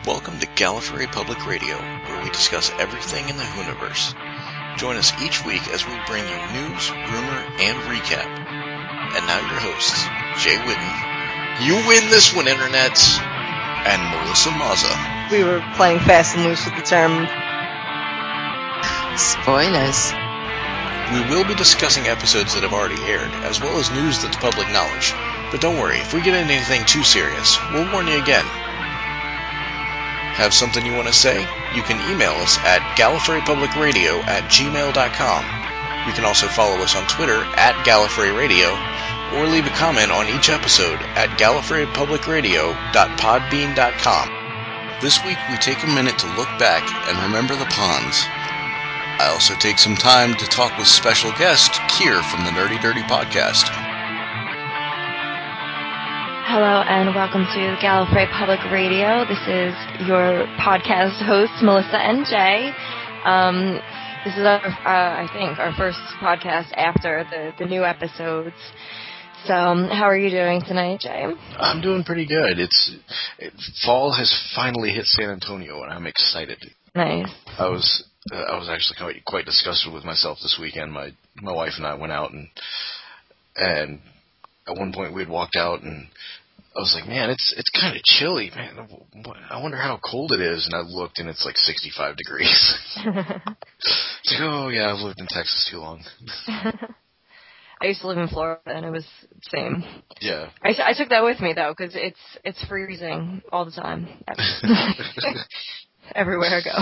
Welcome to Gallifrey Public Radio, where we discuss everything in the Hooniverse. Join us each week as we bring you news, rumor, and recap. And now your hosts, Jay Whitten, you win this one, internets, and Melissa Mazza. We were playing fast and loose with the term. Spoilers. We will be discussing episodes that have already aired, as well as news that's public knowledge. But don't worry, if we get into anything too serious, we'll warn you again. Have something you want to say? You can email us at gallifreypublicradio@gmail.com. You can also follow us on Twitter @GallifreyRadio, or leave a comment on each episode at gallifreypublicradio.podbean.com. This week we take a minute to look back and remember the ponds. I also take some time to talk with special guest Keir from the Nerdy Dirty Podcast. Hello and welcome to Gallifrey Public Radio. This is your podcast host, Melissa and Jay. This is I think, our first podcast after the new episodes. So, how are you doing tonight, Jay? I'm doing pretty good. Fall has finally hit San Antonio, and I'm excited. Nice. I was actually quite disgusted with myself this weekend. My wife and I went out, and at one point we had walked out, and I was like, man, it's kind of chilly, man. I wonder how cold it is. And I looked, and it's like 65 degrees. It's like, oh, yeah, I've lived in Texas too long. I used to live in Florida, and it was the same. Yeah. I took that with me, though, because it's freezing all the time. Everywhere I go.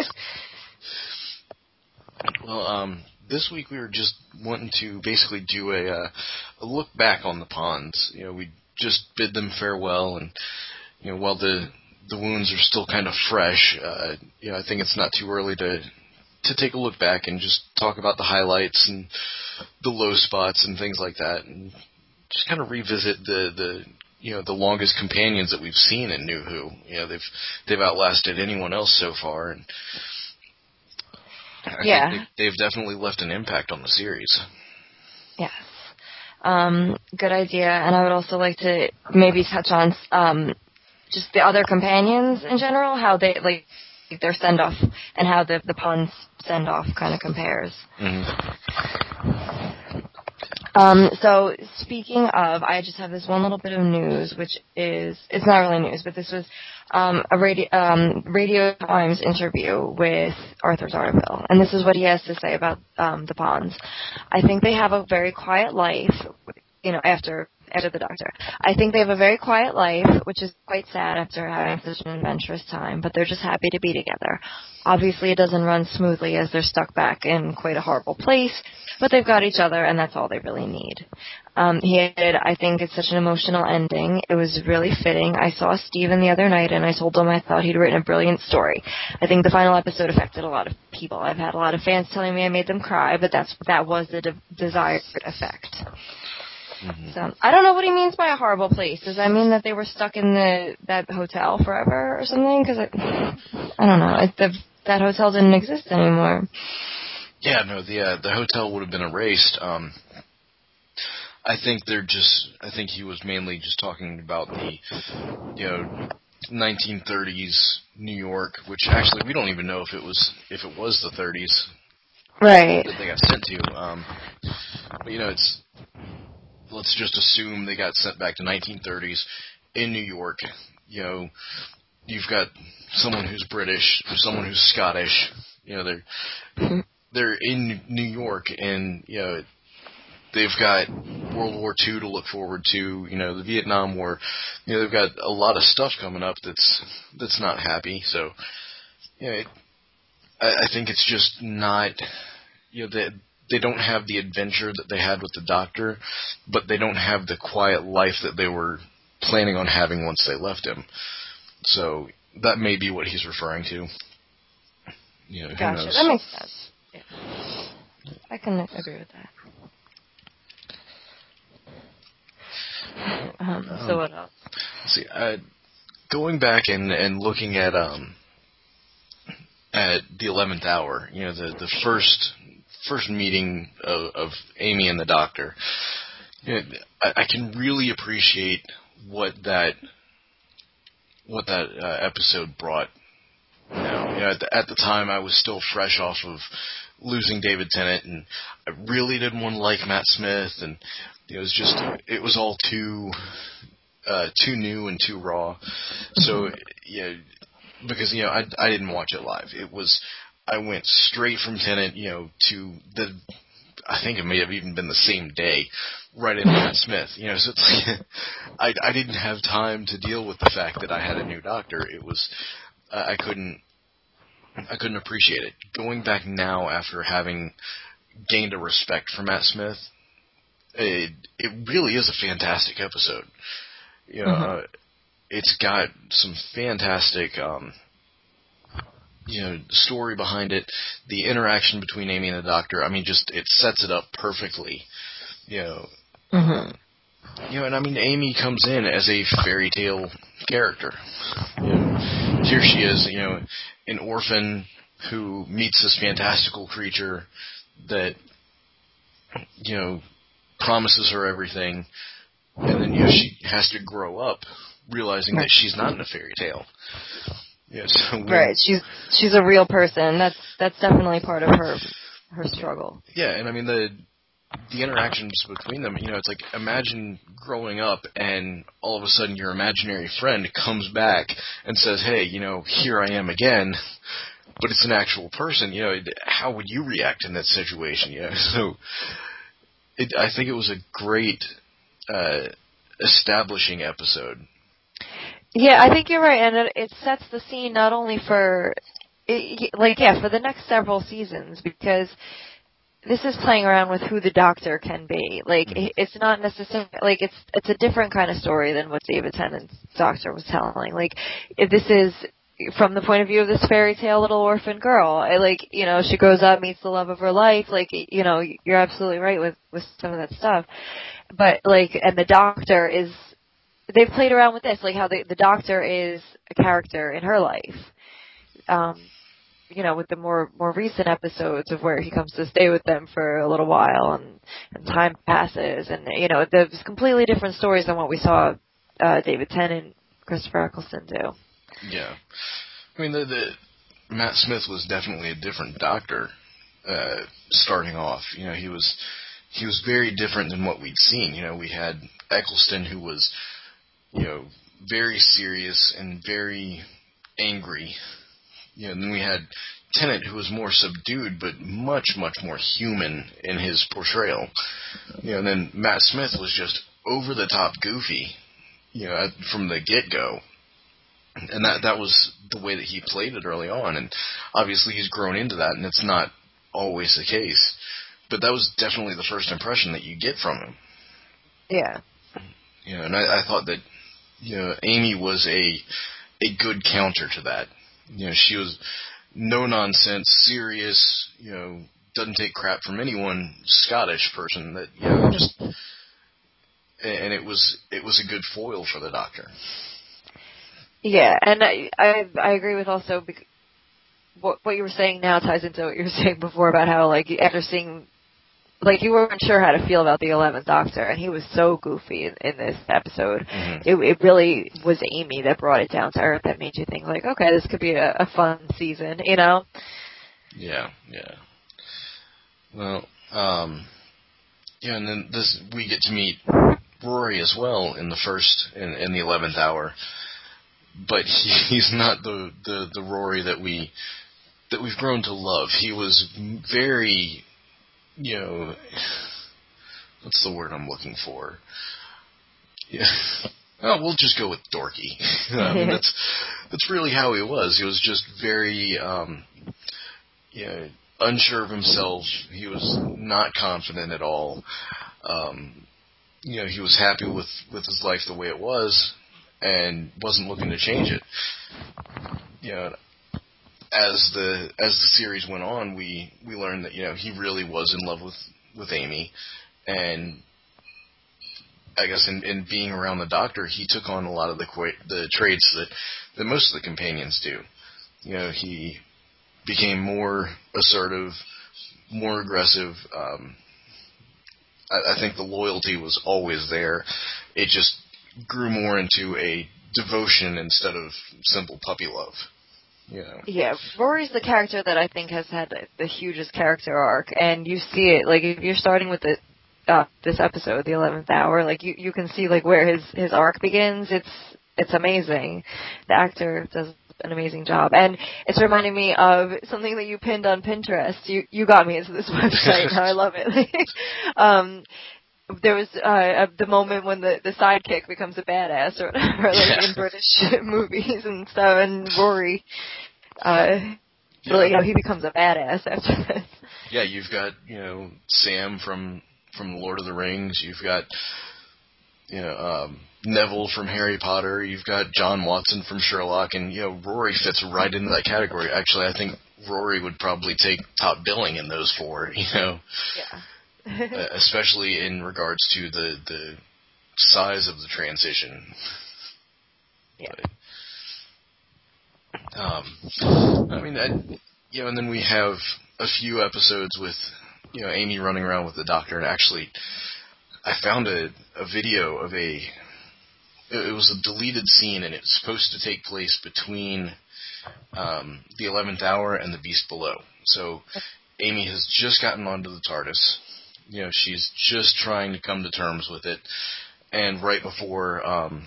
Well, this week we were just wanting to basically do a look back on the ponds. You know, we just bid them farewell, and you know, while the wounds are still kind of fresh, I think it's not too early to take a look back and just talk about the highlights and the low spots and things like that, and just kind of revisit the longest companions that we've seen in New Who. You know, they've outlasted anyone else so far, and I think they've definitely left an impact on the series. Yes. Good idea. And I would also like to maybe touch on just the other companions in general, how they, like, their send-off, and how the Ponds send-off kind of compares. Mm-hmm. So speaking of, I just have this one little bit of news, which is, it's not really news, but this was a Radio Times interview with Arthur Zarneville, and this is what he has to say about the Ponds. I think they have a very quiet life, after the Doctor. I think they have a very quiet life, which is quite sad after having such an adventurous time, but they're just happy to be together. Obviously, it doesn't run smoothly as they're stuck back in quite a horrible place, but they've got each other, and that's all they really need. He added, I think it's such an emotional ending. It was really fitting. I saw Steven the other night, and I told him I thought he'd written a brilliant story. I think the final episode affected a lot of people. I've had a lot of fans telling me I made them cry, but that was the desired effect. Mm-hmm. So I don't know what he means by a horrible place. Does that mean that they were stuck in that hotel forever or something? Because I don't know. That hotel didn't exist anymore. Yeah, no, the hotel would have been erased. I think he was mainly just talking about the 1930s New York, which actually we don't even know if it was the 30s. Right. That they got sent to. But let's just assume they got sent back to 1930s in New York. You know, you've got someone who's British, someone who's Scottish. You know, they're in New York, and they've got World War II to look forward to. The Vietnam War. They've got a lot of stuff coming up that's not happy. So, I think it's just not. They don't have the adventure that they had with the Doctor, but they don't have the quiet life that they were planning on having once they left him. So that may be what he's referring to. Who Gotcha. knows? That makes sense. Yeah. I can agree with that. So what else? See, going back and looking at the 11th hour, the first meeting of Amy and the Doctor, I can really appreciate what that what that episode brought. At the time, I was still fresh off of losing David Tennant, and I really didn't want to like Matt Smith, and it was all too new and too raw. So because I didn't watch it live. I went straight from Tennant, to I think it may have even been the same day, right into Matt Smith. So it's like I didn't have time to deal with the fact that I had a new Doctor. It was I couldn't appreciate it. Going back now after having gained a respect for Matt Smith, it really is a fantastic episode. It's got some fantastic story behind it. The interaction between Amy and the Doctor, I mean, just it sets it up perfectly. And I mean, Amy comes in as a fairy tale character. Here she is, an orphan who meets this fantastical creature that, promises her everything, and then, she has to grow up realizing that she's not in a fairy tale. Right. She's a real person. That's definitely part of her struggle. Yeah, and I mean the interactions between them, it's like, imagine growing up and all of a sudden your imaginary friend comes back and says, hey, here I am again, but it's an actual person. How would you react in that situation? So I think it was a great establishing episode. Yeah, I think you're right, and it sets the scene not only for the next several seasons, because this is playing around with who the Doctor can be. It's not necessarily it's a different kind of story than what David Tennant's Doctor was telling. If this is from the point of view of this fairy tale little orphan girl, she grows up, meets the love of her life. You're absolutely right with some of that stuff. But and the Doctor is. They've played around with this, how the Doctor is a character in her life. With the more recent episodes of where he comes to stay with them for a little while, and time passes, and there's completely different stories than what we saw David Tennant, Christopher Eccleston do. Yeah, I mean the Matt Smith was definitely a different Doctor starting off. He was very different than what we'd seen. We had Eccleston, who was very serious and very angry. And then we had Tennant, who was more subdued, but much, much more human in his portrayal. And then Matt Smith was just over the top goofy, from the get-go. And that was the way that he played it early on. And obviously he's grown into that, and it's not always the case. But that was definitely the first impression that you get from him. Yeah. And I thought that, Amy was a good counter to that. She was no nonsense, serious, doesn't take crap from anyone, Scottish person that, and it was a good foil for the Doctor. Yeah, and I agree with also what you were saying now ties into what you were saying before about how after seeing. You weren't sure how to feel about the 11th Doctor, and he was so goofy in this episode. Mm-hmm. It really was Amy that brought it down to earth, that made you think, okay, this could be a fun season, Yeah, yeah. Well, and then we get to meet Rory as well in in the 11th hour, but he's not the Rory that we've grown to love. He was very... what's the word I'm looking for? Yeah. Oh, we'll just go with dorky. I mean, that's really how he was. He was just very, unsure of himself. He was not confident at all. He was happy with his life the way it was, and wasn't looking to change it. As the series went on, we learned that he really was in love with Amy, and I guess in being around the Doctor, he took on a lot of the traits that most of the companions do. He became more assertive, more aggressive. I think the loyalty was always there. It just grew more into a devotion instead of simple puppy love. You know. Yeah, Rory's the character that I think has had the hugest character arc, and you see it, like, if you're starting with this episode, the 11th hour, like, you can see, like, where his arc begins. It's amazing. The actor does an amazing job, and it's reminding me of something that you pinned on Pinterest. You got me into this website, now I love it. There was the moment when the sidekick becomes a badass or whatever, like in British movies and stuff, and Rory, he becomes a badass after this. Yeah, you've got, Sam from Lord of the Rings. You've got, Neville from Harry Potter. You've got John Watson from Sherlock, and Rory fits right into that category. Actually, I think Rory would probably take top billing in those four. Yeah. Especially in regards to the size of the transition. Yeah. But, and then we have a few episodes with, Amy running around with the Doctor, and actually, I found a video of it was a deleted scene, and it was supposed to take place between the 11th hour and the Beast Below. So, Amy has just gotten onto the TARDIS. She's just trying to come to terms with it, and right before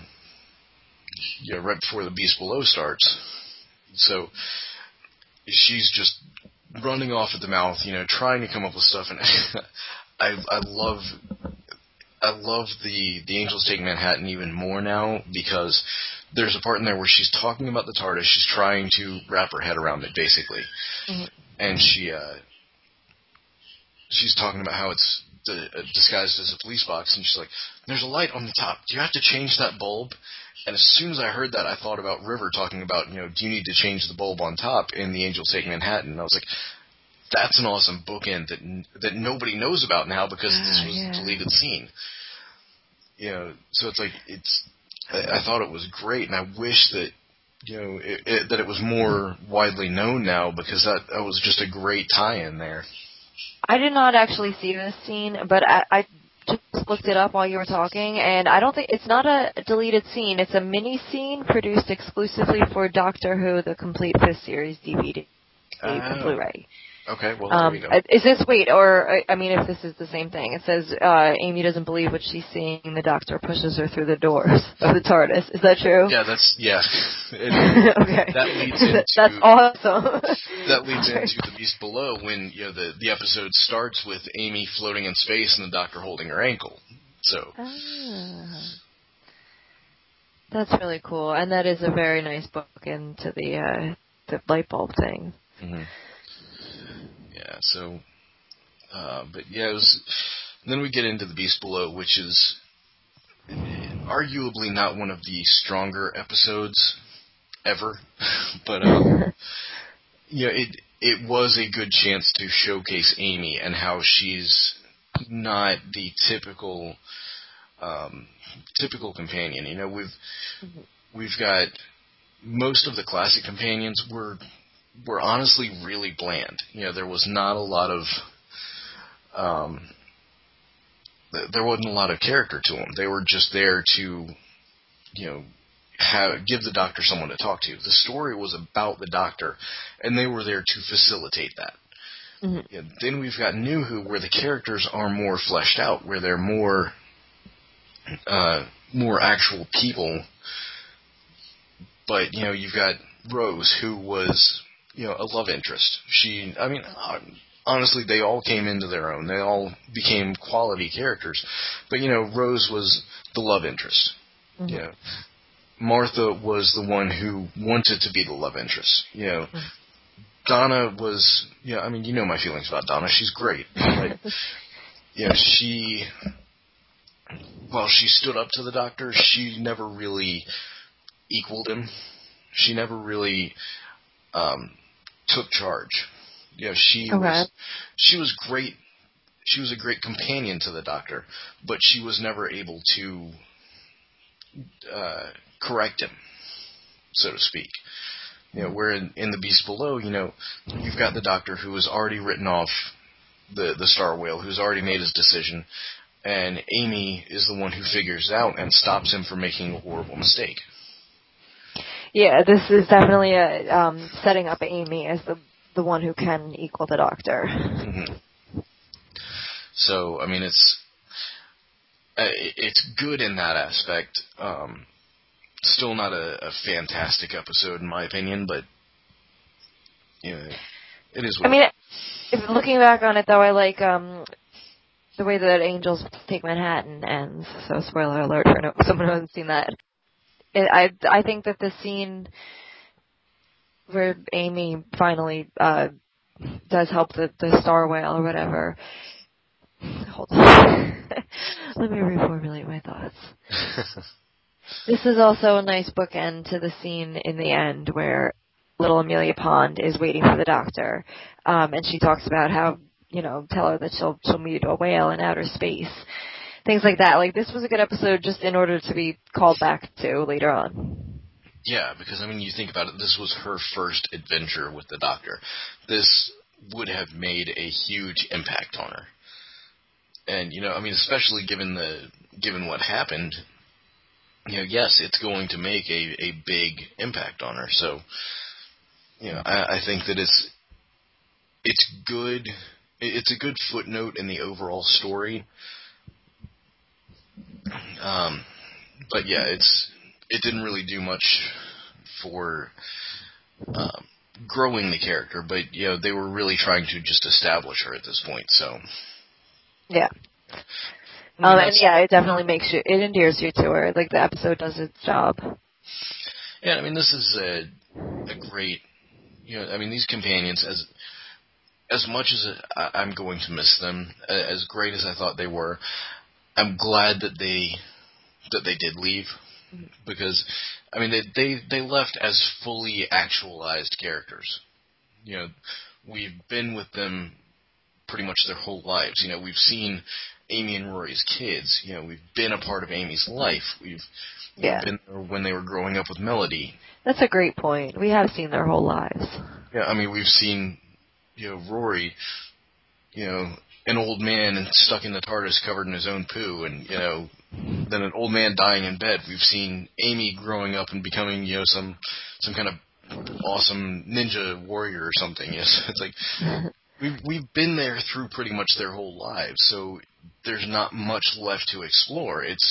the Beast Below starts, so she's just running off at the mouth, trying to come up with stuff, and I love the Angels Take Manhattan even more now, because there's a part in there where she's talking about the TARDIS, she's trying to wrap her head around it, basically, and she's talking about how it's disguised as a police box, and she's like, there's a light on the top. Do you have to change that bulb? And as soon as I heard that, I thought about River talking about, do you need to change the bulb on top in The Angels Take Manhattan? And I was like, that's an awesome bookend that nobody knows about now because this was a deleted scene. So it's like, I thought it was great, and I wish that, that it was more widely known now, because that was just a great tie-in there. I did not actually see this scene, but I just looked it up while you were talking, and I don't think it's not a deleted scene. It's a mini scene produced exclusively for Doctor Who: The Complete Fifth Series DVD and Blu-ray. Okay, well, there you go. Is this, if this is the same thing, it says Amy doesn't believe what she's seeing, the Doctor pushes her through the doors of the TARDIS. Is that true? Yeah, okay. That leads into... That's awesome. That leads into The Beast Below, when, the episode starts with Amy floating in space and the Doctor holding her ankle, so... That's really cool, and that is a very nice book into the light bulb thing. Mm-hmm. Yeah, so, but yeah, it was, then we get into The Beast Below, which is arguably not one of the stronger episodes ever, but, it was a good chance to showcase Amy and how she's not the typical companion. We've got most of the classic companions were honestly really bland. There was not a lot of there wasn't a lot of character to them. They were just there to give the Doctor someone to talk to. The story was about the Doctor, and they were there to facilitate that. Mm-hmm. Then we've got New Who, where the characters are more fleshed out, where they're more actual people. But you've got Rose, who was a love interest. Honestly, they all came into their own. They all became quality characters. But Rose was the love interest. Mm-hmm. Martha was the one who wanted to be the love interest. Mm-hmm. Donna was, my feelings about Donna. She's great. But, while she stood up to the Doctor, she never really equaled him. She never really took charge. She was great. She was a great companion to the Doctor, but she was never able to correct him, so to speak. Where in The Beast Below, you've got the Doctor who has already written off the Star Whale, who's already made his decision, and Amy is the one who figures it out and stops him from making a horrible mistake. Yeah, this is definitely setting up Amy as the one who can equal the Doctor. Mm-hmm. So, I mean, it's good in that aspect. Still not a fantastic episode in my opinion, but you know, it is. Looking back on it though, I like the way that Angels Take Manhattan ends. So, spoiler alert for someone who hasn't seen that. I think that the scene where Amy finally does help the star whale or whatever. Hold on. Let me reformulate my thoughts. This is also a nice bookend to the scene in the end where little Amelia Pond is waiting for the Doctor, and she talks about how, tell her that she'll meet a whale in outer space. Things like that. Like, this was a good episode just in order to be called back to later on. Yeah, because, you think about it, this was her first adventure with the Doctor. This would have made a huge impact on her. And, especially given what happened, yes, it's going to make a big impact on her. So, I think that it's good. It's a good footnote in the overall story. But yeah, it didn't really do much for growing the character. But they were really trying to just establish her at this point. So yeah. And yeah, it definitely it endears you to her. Like, the episode does its job. Yeah, this is a great, these companions, as much as I'm going to miss them, as great as I thought they were, I'm glad that they did leave, because, they left as fully actualized characters. We've been with them pretty much their whole lives. We've seen Amy and Rory's kids. We've been a part of Amy's life. We've been there when they were growing up with Melody. That's a great point. We have seen their whole lives. Yeah, we've seen, Rory, an old man and stuck in the TARDIS covered in his own poo, and, then an old man dying in bed. We've seen Amy growing up and becoming, some kind of awesome ninja warrior or something. Yes, it's like we've been there through pretty much their whole lives, so there's not much left to explore. It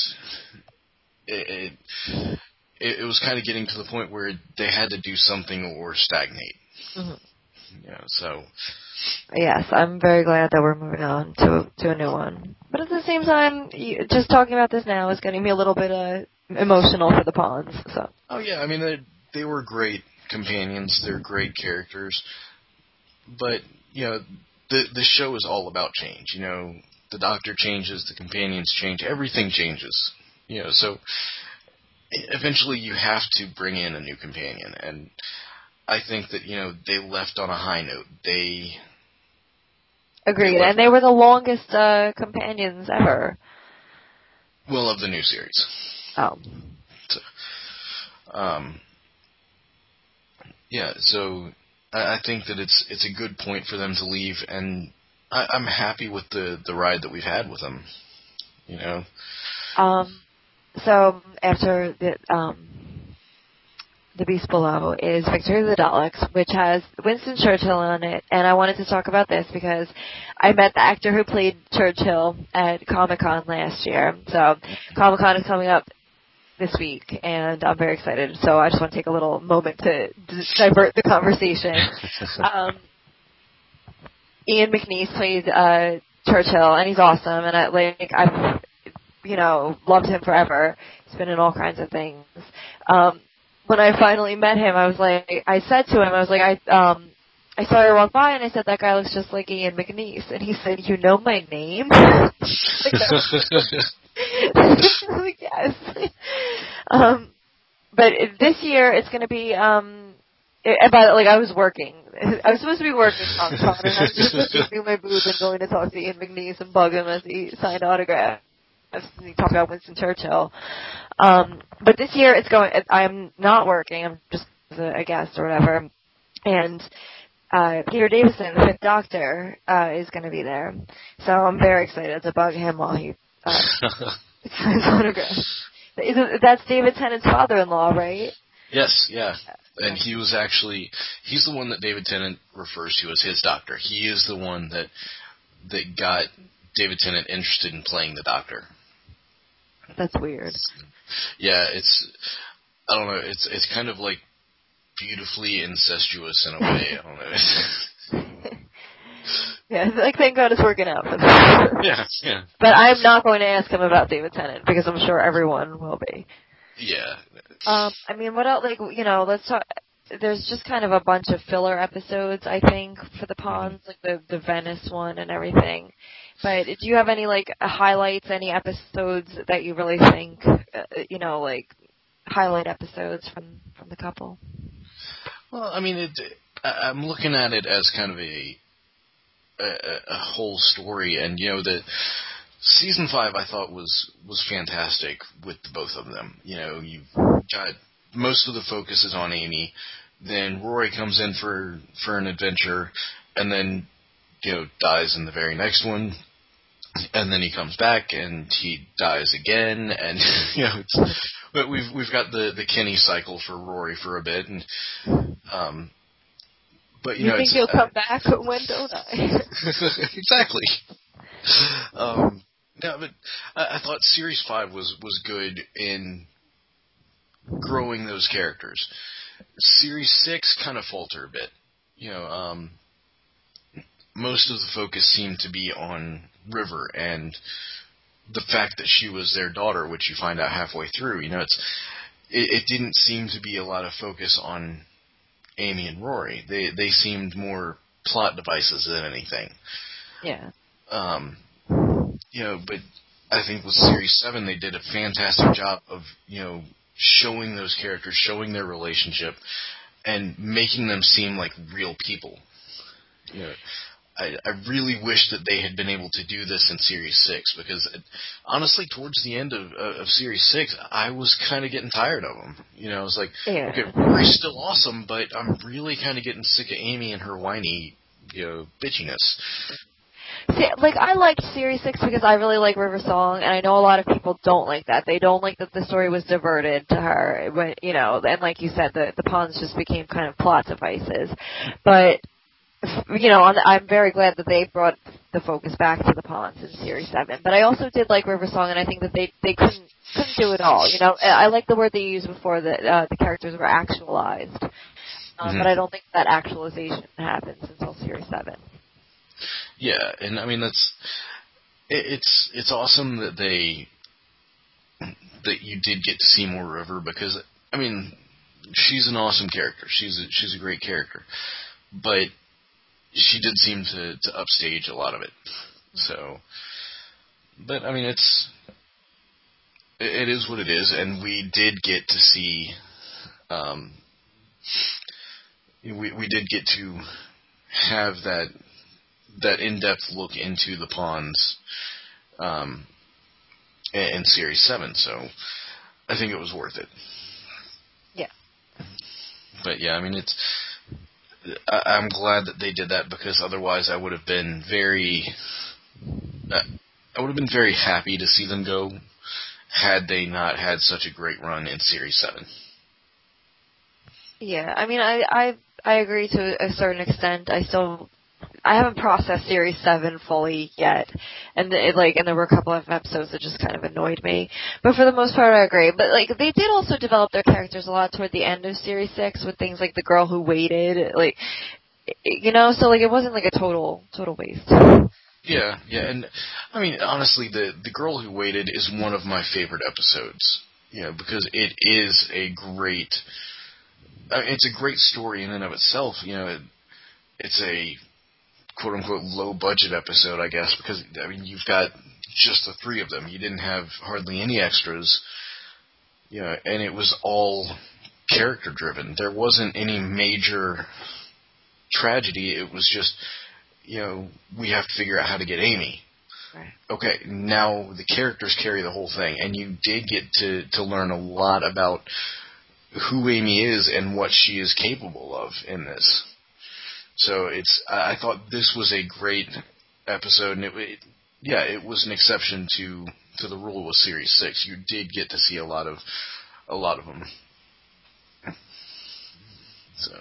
was kind of getting to the point where they had to do something or stagnate. Mm-hmm. So. Yes, I'm very glad that we're moving on to a new one. But at the same time, just talking about this now is getting me a little bit emotional for the Ponds. So. Oh yeah, they were great companions. They're great characters. But the show is all about change. The Doctor changes, the companions change, everything changes. So eventually you have to bring in a new companion, and I think that they left on a high note. Agreed, and they were the longest companions ever. Well, of the new series. Oh. So, yeah, so I think that it's a good point for them to leave, and I'm happy with the ride that we've had with them. So after the Beast Below is Victory of the Daleks, which has Winston Churchill on it, and I wanted to talk about this because I met the actor who played Churchill at Comic-Con last year. So Comic-Con is coming up this week, and I'm very excited. So I just want to take a little moment to divert the conversation. Ian McNeice played Churchill, and he's awesome, and I've loved him forever. He's been in all kinds of things. When I finally met him, I said to him, I saw you walk by, and I said, that guy looks just like Ian McNeice. And he said, you know my name? Like, yes. But this year, it's going to be, I was working. I was supposed to be working on and I was just leaving my booth and going to talk to Ian McNeice and bug him as he signed autographs. He talked about Winston Churchill. But this year I'm not working. I'm just a guest or whatever. And Peter Davison, the Fifth Doctor, is going to be there. So I'm very excited to bug him while he signs autographs. That's David Tennant's father-in-law, right? Yes, yeah. And he's the one that David Tennant refers to as his doctor. He is the one that got David Tennant interested in playing the Doctor. That's weird. Yeah, I don't know, it's kind of like beautifully incestuous in a way. I don't know. Yeah, like, thank God it's working out for them. Yeah. But I'm not going to ask him about David Tennant, because I'm sure everyone will be. Yeah. I mean, what else, like, let's talk, there's just kind of a bunch of filler episodes, I think, for the Ponds, like the Venice one and everything. But do you have any, like, highlights, any episodes that you really think, like, highlight episodes from the couple? Well, I mean, I'm looking at it as kind of a whole story, and the season 5 I thought was fantastic with both of them. You've got most of the focus is on Amy, then Rory comes in for an adventure, and then dies in the very next one, and then he comes back and he dies again, and but we've got the Kenny cycle for Rory for a bit, and but you think he'll come back? When don't I? Exactly. Yeah, but I thought Series 5 was good in growing those characters. Series 6 kind of faltered a bit. Most of the focus seemed to be on River and the fact that she was their daughter, which you find out halfway through. It didn't seem to be a lot of focus on Amy and Rory. They seemed more plot devices than anything. Yeah. But I think with Series 7 they did a fantastic job of, showing those characters, showing their relationship, and making them seem like real people. I really wish that they had been able to do this in Series 6, because honestly, towards the end of Series 6, I was kind of getting tired of them. I was like, okay, Rory's still awesome, but I'm really kind of getting sick of Amy and her whiny, bitchiness. See, like, I liked Series 6 because I really like River Song, and I know a lot of people don't like that. They don't like that the story was diverted to her, when, and like you said, the Ponds just became kind of plot devices. But, I'm very glad that they brought the focus back to the Ponds in Series 7. But I also did like River Song, and I think that they couldn't do it all. I like the word they used before, that the characters were actualized. But I don't think that actualization happens until Series 7. Yeah, and I mean it's awesome that you did get to see more River, because I mean she's an awesome character. She's a great character, but she did seem to upstage a lot of it. So, but I mean it is what it is, and we did get to see we did get to have that in-depth look into the Ponds in Series 7, so I think it was worth it. Yeah. But yeah, I mean, I'm glad that they did that, because otherwise I would have been very happy to see them go, had they not had such a great run in Series 7. Yeah, I mean, I agree to a certain extent. I haven't processed Series 7 fully yet, and there were a couple of episodes that just kind of annoyed me. But for the most part, I agree. But they did also develop their characters a lot toward the end of Series 6 with things like the girl who waited, so it wasn't like a total waste. Yeah, and I mean, honestly, the girl who waited is one of my favorite episodes. Because it is it's a great story in and of itself. It's a quote-unquote low-budget episode, I guess, because, I mean, you've got just the three of them. You didn't have hardly any extras, and it was all character-driven. There wasn't any major tragedy. It was just, we have to figure out how to get Amy. Right. Okay, now the characters carry the whole thing, and you did get to learn a lot about who Amy is and what she is capable of in this. So I thought this was a great episode, and it was an exception to the rule with Series 6. You did get to see a lot of them. So,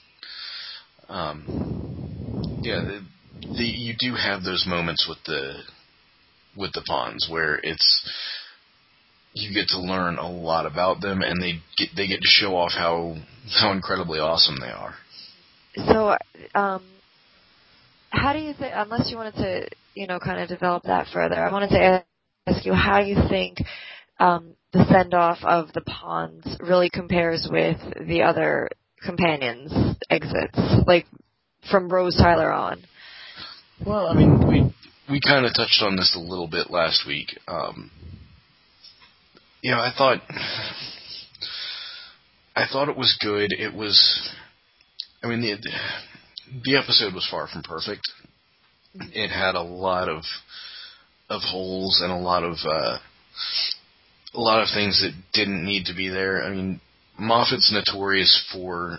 yeah, you do have those moments with the pawns where you get to learn a lot about them, and they get to show off how incredibly awesome they are. So, how do you think? Unless you wanted to, kind of develop that further, I wanted to ask you how you think the send-off of the pawns really compares with the other companions' exits, like from Rose Tyler on. Well, I mean, we kind of touched on this a little bit last week. I thought it was good. It was, I mean, the episode was far from perfect. It had a lot of holes and a lot of things that didn't need to be there. I mean, Moffat's notorious for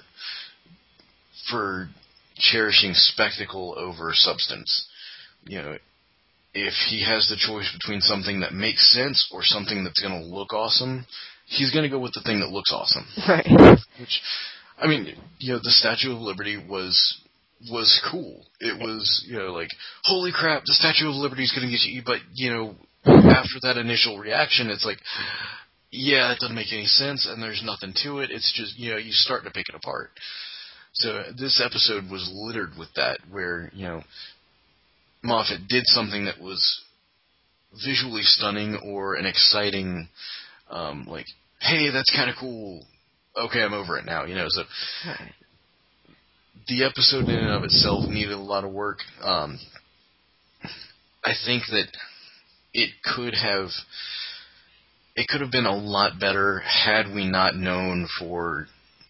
cherishing spectacle over substance. If he has the choice between something that makes sense or something that's going to look awesome, he's going to go with the thing that looks awesome. Right. Which, I mean, the Statue of Liberty was cool. It was, like, holy crap, the Statue of Liberty is going to get you. But, after that initial reaction, it's like, yeah, it doesn't make any sense, and there's nothing to it. It's just, you start to pick it apart. So this episode was littered with that, where, Moffat did something that was visually stunning or an exciting, like, hey, that's kind of cool. Okay, I'm over it now, So the episode in and of itself needed a lot of work. I think that it could have been a lot better had we not known for,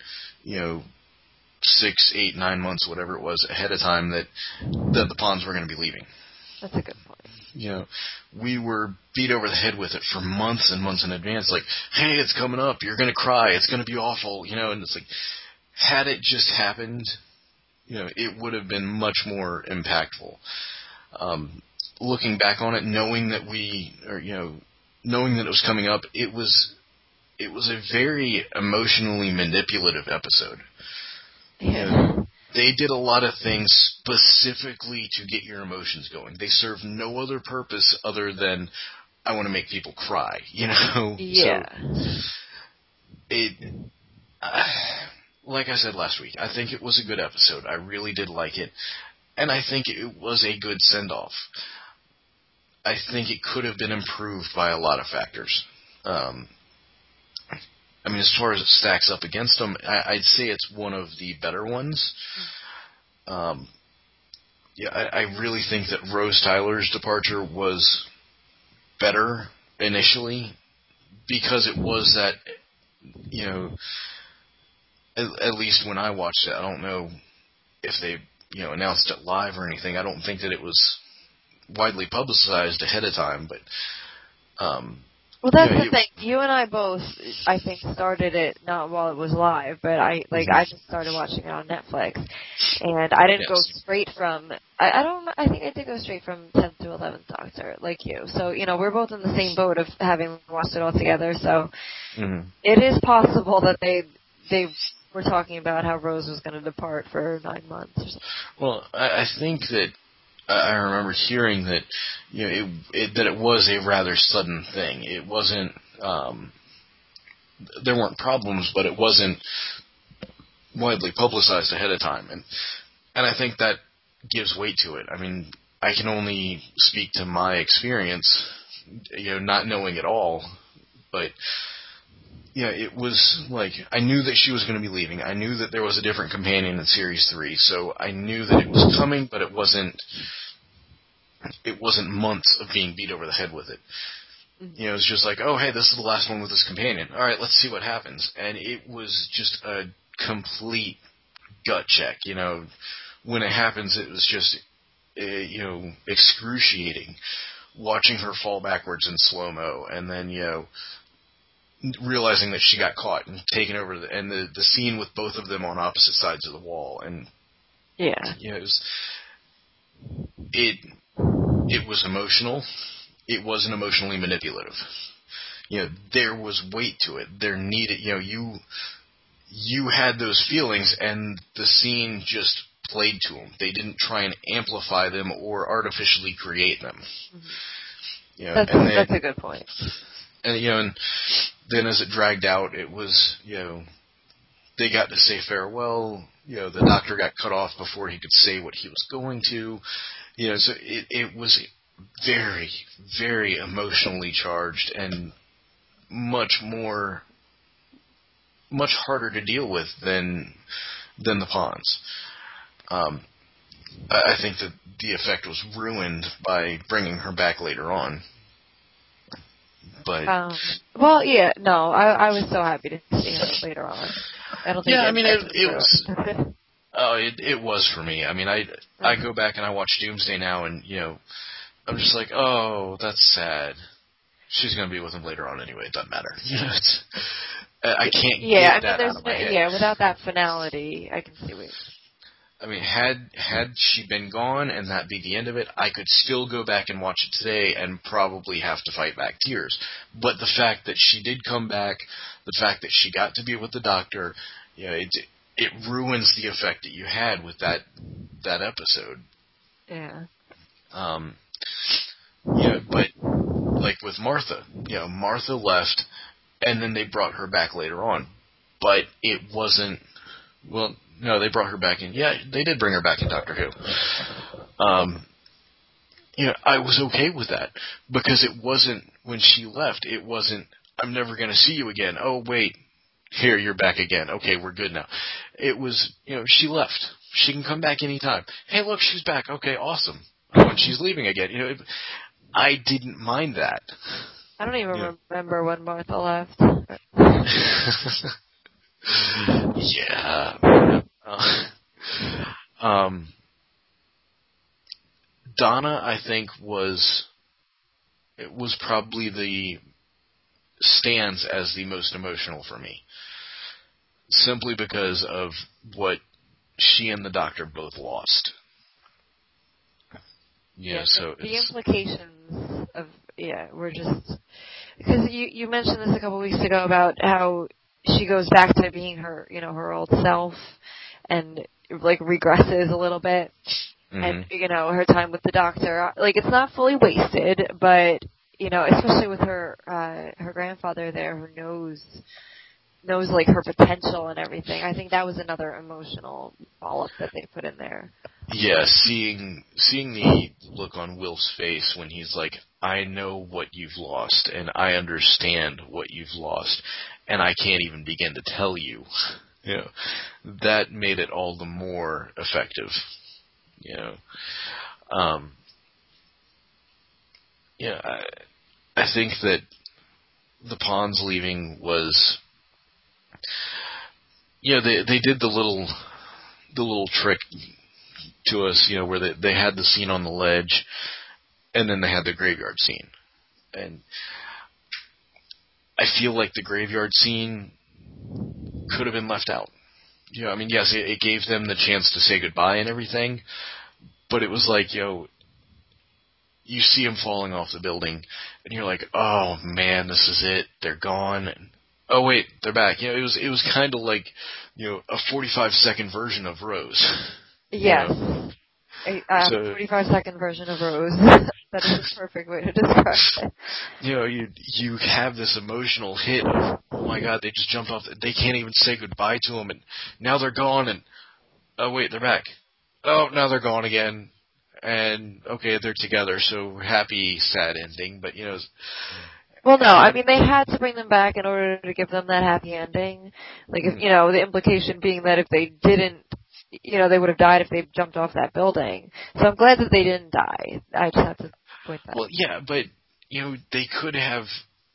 6, 8, 9 months, whatever it was, ahead of time that the pawns were going to be leaving. That's a good point. We were beat over the head with it for months and months in advance. Like, hey, it's coming up. You're going to cry. It's going to be awful. And it's like, had it just happened, it would have been much more impactful. Looking back on it, knowing that knowing that it was coming up, it was a very emotionally manipulative episode. Yeah. They did a lot of things specifically to get your emotions going. They serve no other purpose other than, I want to make people cry, Yeah. So like I said last week, I think it was a good episode. I really did like it. And I think it was a good send-off. I think it could have been improved by a lot of factors. I mean, as far as it stacks up against them, I'd say it's one of the better ones. I really think that Rose Tyler's departure was better initially because it was that, at least when I watched it, I don't know if they, announced it live or anything. I don't think that it was widely publicized ahead of time, but well, that's the thing. You and I both, I think, started it not while it was live, but I just started watching it on Netflix, and I didn't go straight from. I think I did go straight from 10th to 11th Doctor, like you. So we're both in the same boat of having watched it all together. So it is possible that they were talking about how Rose was going to depart for 9 months or something. Well, I think that. I remember hearing that, that it was a rather sudden thing. It wasn't, there weren't problems, but it wasn't widely publicized ahead of time. And I think that gives weight to it. I mean, I can only speak to my experience, not knowing it all, but, it was like, I knew that she was going to be leaving. I knew that there was a different companion in Series 3, so I knew that it was coming, but it wasn't months of being beat over the head with it. It was just like, oh, hey, this is the last one with this companion. All right, let's see what happens. And it was just a complete gut check. When it happens, it was just, excruciating. Watching her fall backwards in slow-mo, and then, realizing that she got caught and taken over, and the scene with both of them on opposite sides of the wall, and it was emotional. It wasn't emotionally manipulative. There was weight to it. There needed, you had those feelings, and the scene just played to them. They didn't try and amplify them or artificially create them. That's a good point. And and then as it dragged out, it was they got to say farewell. The doctor got cut off before he could say what he was going to. So it was very, very emotionally charged and much harder to deal with than the Ponds. I think that the effect was ruined by bringing her back later on. But I was so happy to see her later on. I don't think. Yeah, I mean it was. It was for me. I mean, I go back and I watch Doomsday now, and I'm just like, oh, that's sad. She's gonna be with him later on anyway. It doesn't matter. I can't get that out of my head. Yeah, without that finality, I can see what. I mean, had she been gone and that be the end of it, I could still go back and watch it today and probably have to fight back tears. But the fact that she did come back, the fact that she got to be with the doctor, it ruins the effect that you had with that episode. Yeah. But like with Martha, Martha left, and then they brought her back later on. But it wasn't. Well, no, they brought her back in. Yeah, they did bring her back in Doctor Who. I was okay with that because it wasn't when she left. It wasn't. I'm never going to see you again. Oh wait, here you're back again. Okay, we're good now. It was, she left. She can come back anytime. Hey, look, she's back. Okay, awesome. Oh, and she's leaving again. I didn't mind that. I don't even remember when Martha left. Yeah. Donna, I think, was probably stands as the most emotional for me, simply because of what she and the doctor both lost. So the implications of were just because you mentioned this a couple weeks ago about how she goes back to being her her old self and like regresses a little bit. And her time with the doctor, like it's not fully wasted, but especially with her grandfather there who knows like her potential and everything. I think that was another emotional follow-up that they put in there. Yeah, seeing the look on Wilf's face when he's like, I know what you've lost, and I understand what you've lost, and I can't even begin to tell you. That made it all the more effective. I think that the Ponds leaving was, they did the little trick to us, where they had the scene on the ledge, and then they had the graveyard scene, and I feel like the graveyard scene could have been left out. I mean, yes, it gave them the chance to say goodbye and everything, but it was like, you see them falling off the building, and you're like, oh man, this is it. They're gone. And, oh wait, they're back. It was kind of like, a 45-second version of Rose. Yes. A 45-second version of Rose. That is the perfect way to describe it. You have this emotional hit of, oh my god, they just jumped off. They can't even say goodbye to him, and now they're gone, and oh wait, they're back. Oh, now they're gone again. And, okay, they're together, so happy, sad ending, but, Well, no, I mean, they had to bring them back in order to give them that happy ending. Like, if, the implication being that if they didn't, they would have died if they jumped off that building. So I'm glad that they didn't die. I just have to point that out. Well, yeah, but, they could have,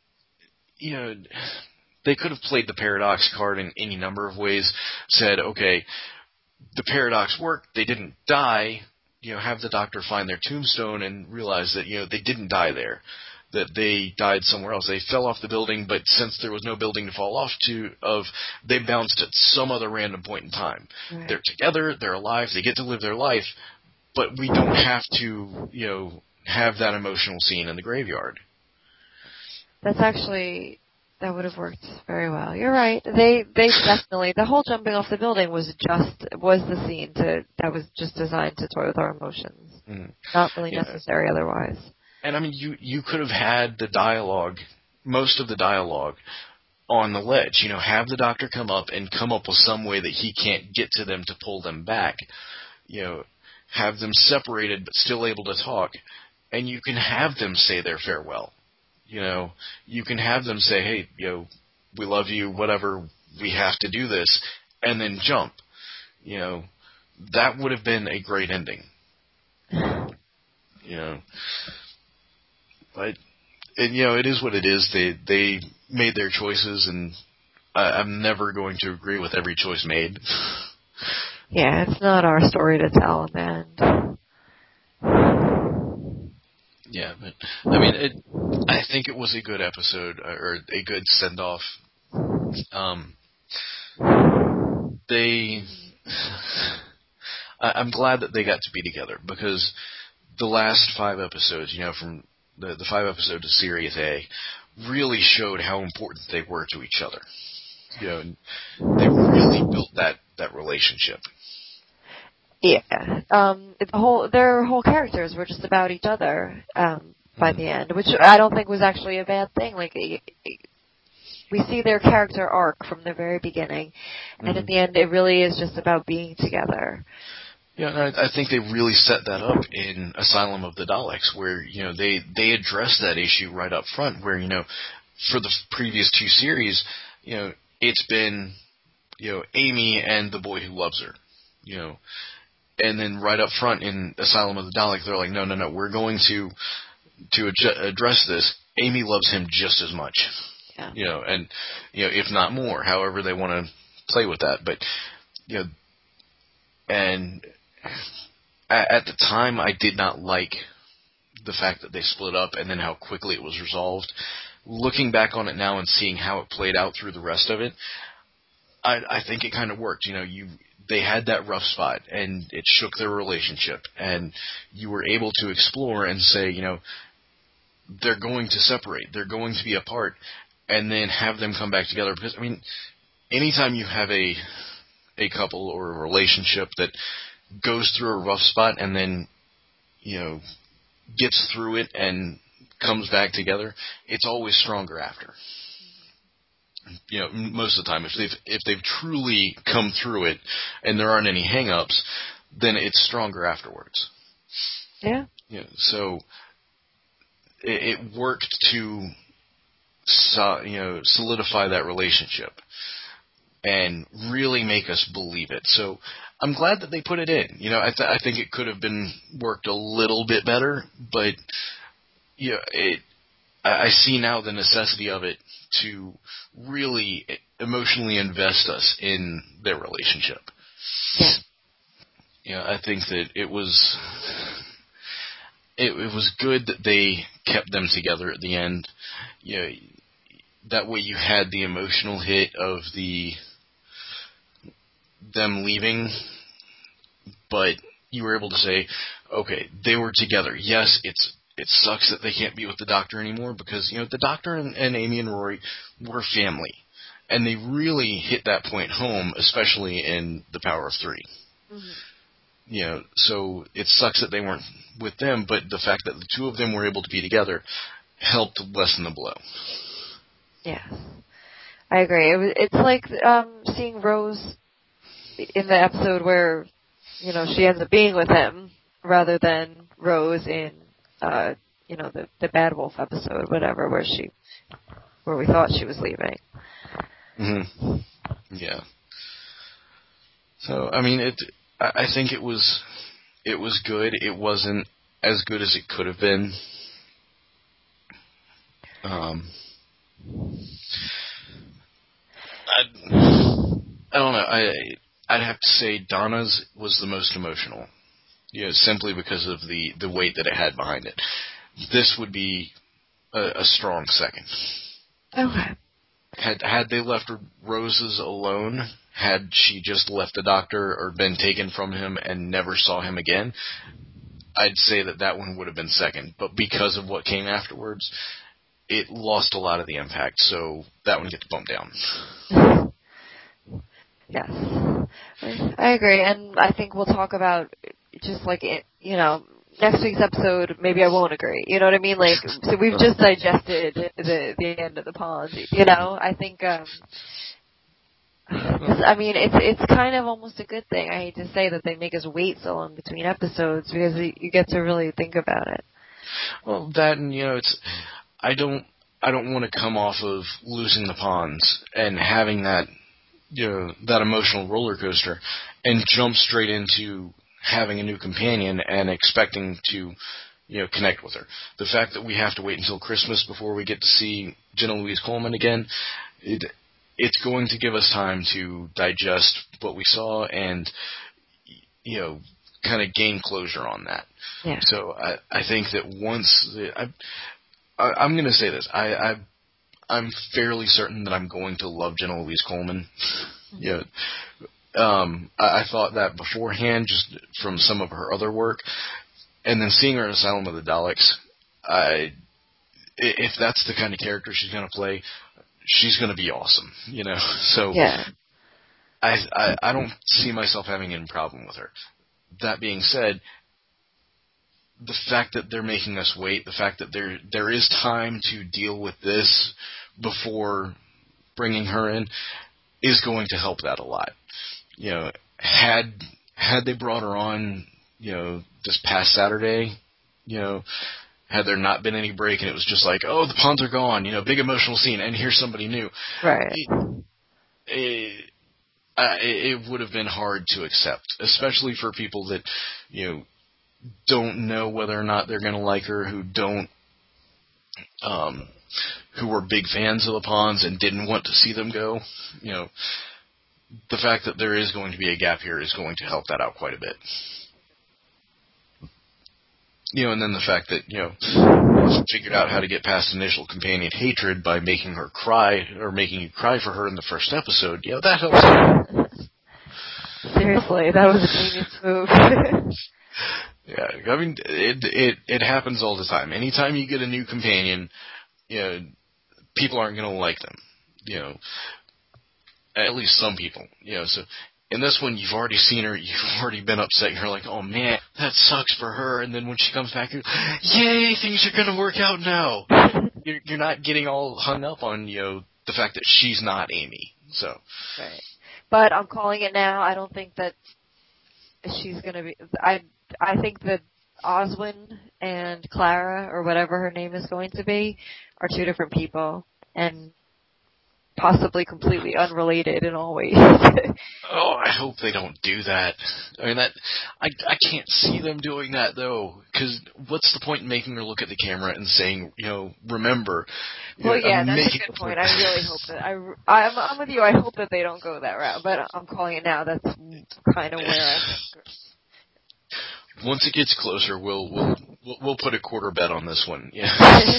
they could have played the paradox card in any number of ways, said, okay, the paradox worked, they didn't die, have the doctor find their tombstone and realize that, they didn't die there, that they died somewhere else. They fell off the building, but since there was no building to fall off they bounced at some other random point in time. Right. They're together, they're alive, they get to live their life, but we don't have to, have that emotional scene in the graveyard. That's actually That would have worked very well. You're right. They definitely, the whole jumping off the building was the scene that was just designed to toy with our emotions. Mm. Not really necessary otherwise. And I mean, you could have had the dialogue, most of the dialogue, on the ledge. You know, have the Doctor come up with some way that he can't get to them to pull them back. You know, have them separated but still able to talk, and you can have them say their farewell. You know, you can have them say, hey, you know, we love you, whatever, we have to do this, and then jump. You know, that would have been a great ending. You know, but, and, you know, it is what it is. They made their choices, and I'm never going to agree with every choice made. Yeah, it's not our story to tell in the end. Yeah, but I mean, I think it was a good episode, or a good send-off. I'm glad that they got to be together, because the last 5 episodes, you know, from the 5 episodes of Series A, really showed how important they were to each other. You know, they really built that relationship. Yeah. Their whole characters were just about each other by the end, which I don't think was actually a bad thing. Like, we see their character arc from the very beginning, and in the end, it really is just about being together. Yeah, I think they really set that up in Asylum of the Daleks, where, you know, they addressed that issue right up front, where, you know, for the previous 2 series, you know, it's been, you know, Amy and the boy who loves her, you know. And then right up front in Asylum of the Daleks, they're like, no, we're going to address this. Amy loves him just as much. Yeah. You know, and, you know, if not more, however they want to play with that. But, you know, and at the time, I did not like the fact that they split up and then how quickly it was resolved. Looking back on it now and seeing how it played out through the rest of it, I think it kind of worked. You know, they had that rough spot, and it shook their relationship, and you were able to explore and say, you know, they're going to separate, they're going to be apart, and then have them come back together. Because, I mean, anytime you have a couple or a relationship that goes through a rough spot and then, you know, gets through it and comes back together, it's always stronger after. You know, most of the time, if they've truly come through it and there aren't any hang-ups, then it's stronger afterwards. Yeah. You know, so it worked to solidify that relationship and really make us believe it. So I'm glad that they put it in. You know, I think it could have been worked a little bit better, but you know, I see now the necessity of it to really emotionally invest us in their relationship. Yeah. You know, I think that it was good that they kept them together at the end. You know, that way you had the emotional hit of them leaving, but you were able to say, okay, they were together. Yes, it sucks that they can't be with the Doctor anymore, because, you know, the Doctor and Amy and Rory were family. And they really hit that point home, especially in The Power of Three. Mm-hmm. You know, so it sucks that they weren't with them, but the fact that the 2 of them were able to be together helped lessen the blow. Yes. I agree. It's like seeing Rose in the episode where, you know, she ends up being with him, rather than Rose in you know, the Bad Wolf episode, whatever, where we thought she was leaving. Mm-hmm. Yeah. So, I mean, I think it was good. It wasn't as good as it could have been. I don't know. I'd have to say Donna's was the most emotional. You know, simply because of the weight that it had behind it. This would be a strong second. Okay. Had they left Roses alone, had she just left the Doctor or been taken from him and never saw him again, I'd say that one would have been second. But because of what came afterwards, it lost a lot of the impact, so that one gets bumped down. Yes, I agree, and I think we'll talk about just like next week's episode. Maybe I won't agree. You know what I mean? Like, so we've just digested the end of the pond. I think. I mean, it's kind of almost a good thing. I hate to say that they make us wait so long between episodes because you get to really think about it. Well, that and it's I don't want to come off of losing the ponds and having that that emotional roller coaster and jump straight into having a new companion and expecting to connect with her. The fact that we have to wait until Christmas before we get to see Jenna Louise Coleman again, it's going to give us time to digest what we saw and kind of gain closure on that. Yeah. So I think that once I'm going to say this, I'm fairly certain that I'm going to love Jenna Louise Coleman. I thought that beforehand, just from some of her other work, and then seeing her in Asylum of the Daleks. If that's the kind of character she's going to play, she's going to be awesome. So yeah. I don't see myself having any problem with her. That being said, the fact that they're making us wait, the fact that there is time to deal with this before bringing her in, is going to help that a lot. Had they brought her on, this past Saturday, had there not been any break and it was just like, oh, the ponds are gone, big emotional scene, and here's somebody new. Right. It would have been hard to accept, especially for people that, don't know whether or not they're going to like her, who were big fans of the ponds and didn't want to see them go. The fact that there is going to be a gap here is going to help that out quite a bit. And then the fact that, she figured out how to get past initial companion hatred by making her cry, or making you cry for her in the first episode, that helps out. Seriously, that was a genius move. Yeah, I mean, it happens all the time. Anytime you get a new companion, people aren't going to like them. At least some people. So in this one, you've already seen her, you've already been upset. You're like, oh man, that sucks for her. And then when she comes back, you're, yay, things are going to work out now. You're not getting all hung up on the fact that she's not Amy. So. Right. But I'm calling it now. I don't think that she's going to be. I think that Oswin and Clara, or whatever her name is going to be, are two different people, and possibly completely unrelated in all ways. Oh, I hope they don't do that. I mean, I can't see them doing that, though, because what's the point in making her look at the camera and saying, remember? Well, yeah, that's a good point. I really hope that I'm with you. I hope that they don't go that route, but I'm calling it now. That's kind of where I think. Once it gets closer, we'll put a quarter bet on this one. Yeah.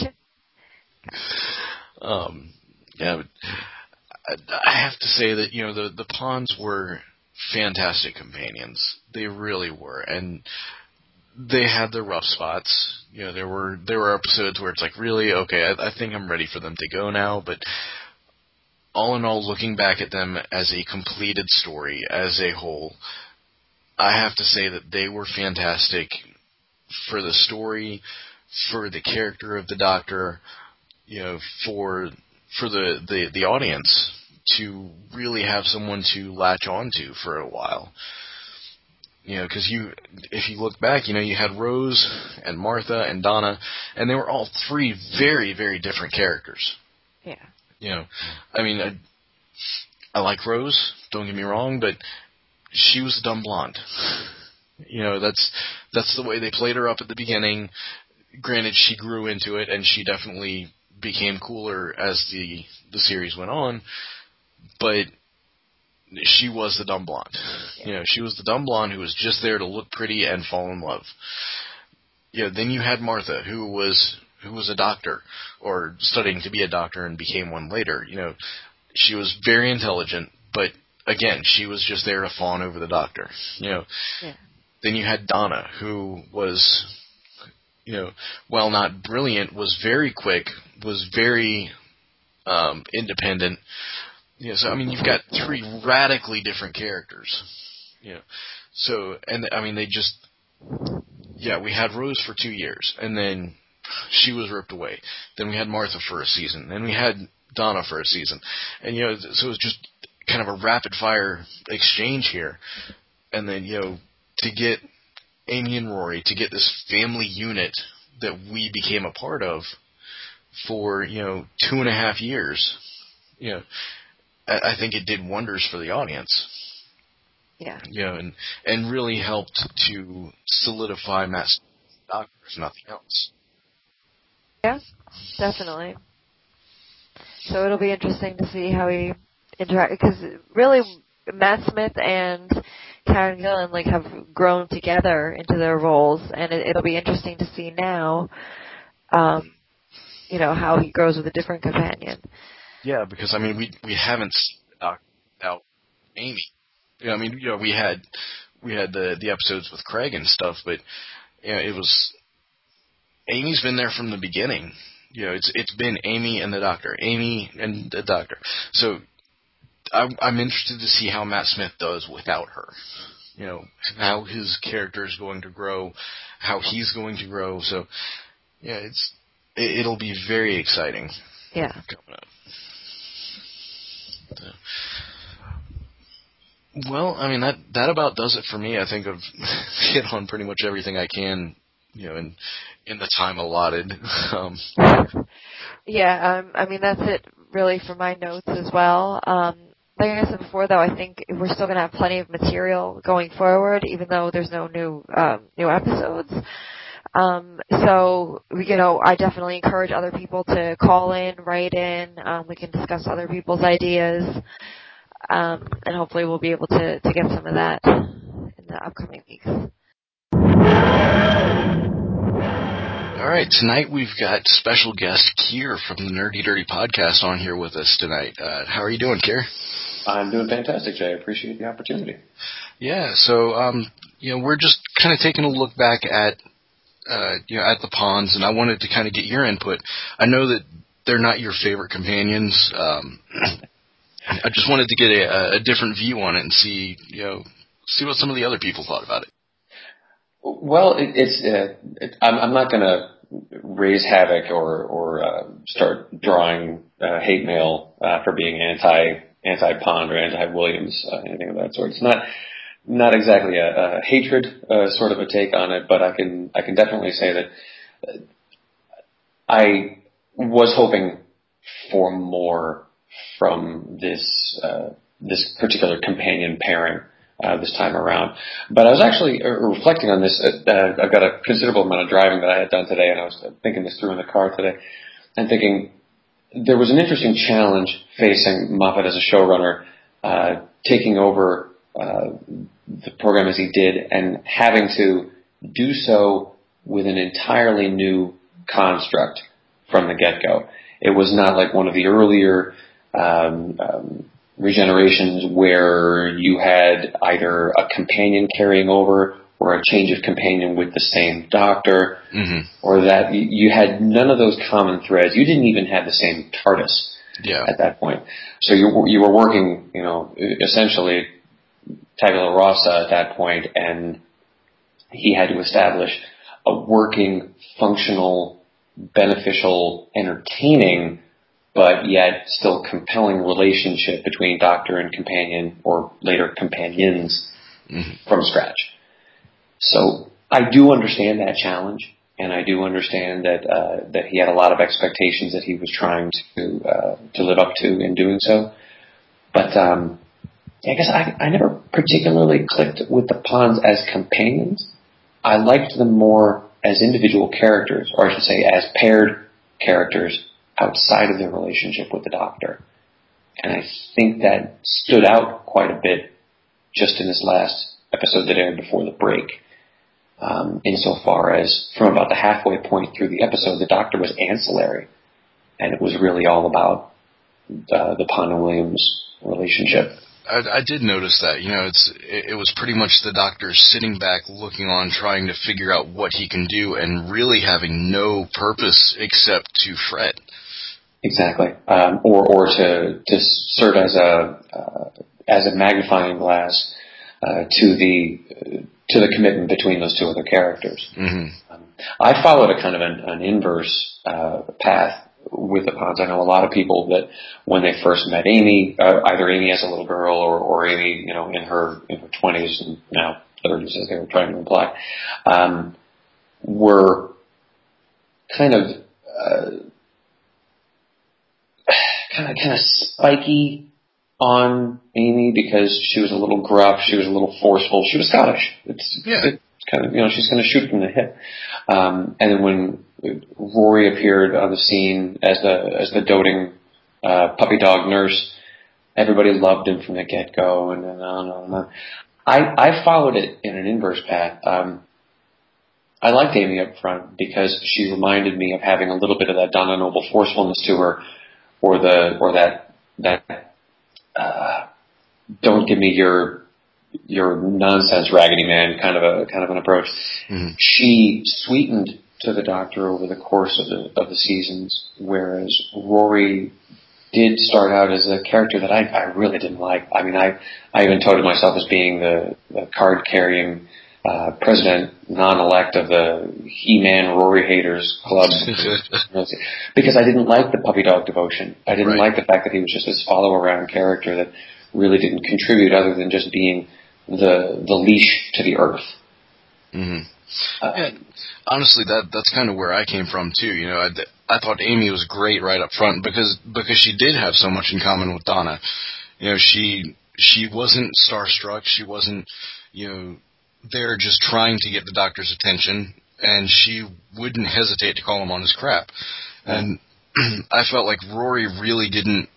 Yeah. But I have to say that the Ponds were fantastic companions. They really were, and they had their rough spots. There were episodes where it's like, really, okay, I think I'm ready for them to go now. But all in all, looking back at them as a completed story, as a whole, I have to say that they were fantastic for the story, for the character of the Doctor, for the audience to really have someone to latch onto for a while. Because if you look back, you had Rose and Martha and Donna, and they were all three very, very different characters. Yeah. I mean, I like Rose, don't get me wrong, but she was a dumb blonde. That's the way they played her up at the beginning. Granted, she grew into it, and she definitely became cooler as the series went on, but she was the dumb blonde. Yeah. She was the dumb blonde who was just there to look pretty and fall in love. Then you had Martha, who was a doctor, or studying to be a doctor and became one later. She was very intelligent, but again, she was just there to fawn over the Doctor. Yeah. Then you had Donna, who was, while not brilliant, was very quick, was very independent. So I mean, you've got three radically different characters. So and I mean, they just we had Rose for 2 years, and then she was ripped away. Then we had Martha for a season. Then we had Donna for a season, and so it was just kind of a rapid fire exchange here. And then to get Amy and Rory, to get this family unit that we became a part of for 2.5 years, I think it did wonders for the audience. Yeah. And really helped to solidify Matt's Doctor, if nothing else. Yeah, definitely. So it'll be interesting to see how he interact, because really Matt Smith and Karen Gillan have grown together into their roles, and it'll be interesting to see now, how he grows with a different companion. Yeah, because I mean we haven't out Amy. I mean we had the episodes with Craig and stuff, but it was Amy's been there from the beginning. It's been Amy and the Doctor, Amy and the Doctor. So I'm interested to see how Matt Smith does without her. How his character is going to grow, how he's going to grow. So it'll be very exciting. Yeah. Coming up. Well, I mean that about does it for me. I think I've hit on pretty much everything I can, in the time allotted. Yeah, I mean that's it really for my notes as well. Like I said before, though, I think we're still going to have plenty of material going forward, even though there's no new episodes. So I definitely encourage other people to call in, write in. We can discuss other people's ideas. And hopefully we'll be able to get some of that in the upcoming weeks. All right, tonight we've got special guest Keir from the Nerdy Dirty Podcast on here with us tonight. How are you doing, Keir? I'm doing fantastic, Jay. I appreciate the opportunity. Yeah, so we're just kind of taking a look back at at the Ponds, and I wanted to kind of get your input. I know that they're not your favorite companions. I just wanted to get a different view on it and see what some of the other people thought about it. Well, I'm not going to raise havoc or start drawing hate mail for being anti-Pond or anti-Williams, anything of that sort. It's not exactly a hatred sort of a take on it, but I can definitely say that I was hoping for more from this particular companion pairing this time around. But I was actually reflecting on this. I've got a considerable amount of driving that I had done today, and I was thinking this through in the car today, and thinking there was an interesting challenge facing Moffat as a showrunner, taking over the program as he did, and having to do so with an entirely new construct from the get-go. It was not like one of the earlier regenerations where you had either a companion carrying over or a change of companion with the same Doctor, or that you had none of those common threads. You didn't even have the same TARDIS at that point. So you were working, essentially tabula rasa at that point, and he had to establish a working, functional, beneficial, entertaining, but yet still compelling relationship between Doctor and companion, or later companions, from scratch. So I do understand that challenge, and I do understand that he had a lot of expectations that he was trying to live up to in doing so. But I guess I never particularly clicked with the Ponds as companions. I liked them more as individual characters, or I should say as paired characters outside of their relationship with the Doctor. And I think that stood out quite a bit just in this last episode that aired before the break. Insofar as from about the halfway point through the episode, the Doctor was ancillary, and it was really all about the Pond and Williams relationship. I did notice that. It was pretty much the Doctor sitting back, looking on, trying to figure out what he can do, and really having no purpose except to fret. Exactly. Or to serve as a magnifying glass to the commitment between those two other characters. Mm-hmm. I followed a kind of an inverse path with the Ponds. I know a lot of people that when they first met Amy, either Amy as a little girl or Amy, in her 20s and now 30s, as they were trying to imply, were kind of spiky on Amy because she was a little gruff, she was a little forceful, she was Scottish. It's kind of, she's going to shoot from the hip. And then when Rory appeared on the scene as the doting puppy dog nurse, everybody loved him from the get-go, and on. I followed it in an inverse path. I liked Amy up front because she reminded me of having a little bit of that Donna Noble forcefulness to her, or that don't give me your nonsense, Raggedy Man kind of an approach. Mm-hmm. She sweetened to the Doctor over the course of the seasons, whereas Rory did start out as a character that I really didn't like. I mean, I even touted myself as being the card carrying president non-elect of the He-Man Rory Haters Club because I didn't like the puppy dog devotion. I didn't like the fact that he was just this follow-around character that really didn't contribute other than just being the leash to the earth. Mm-hmm. Honestly, that's kind of where I came from too. I thought Amy was great right up front because she did have so much in common with Donna. She wasn't starstruck. She wasn't there just trying to get the Doctor's attention, and she wouldn't hesitate to call him on his crap. And I felt like Rory really didn't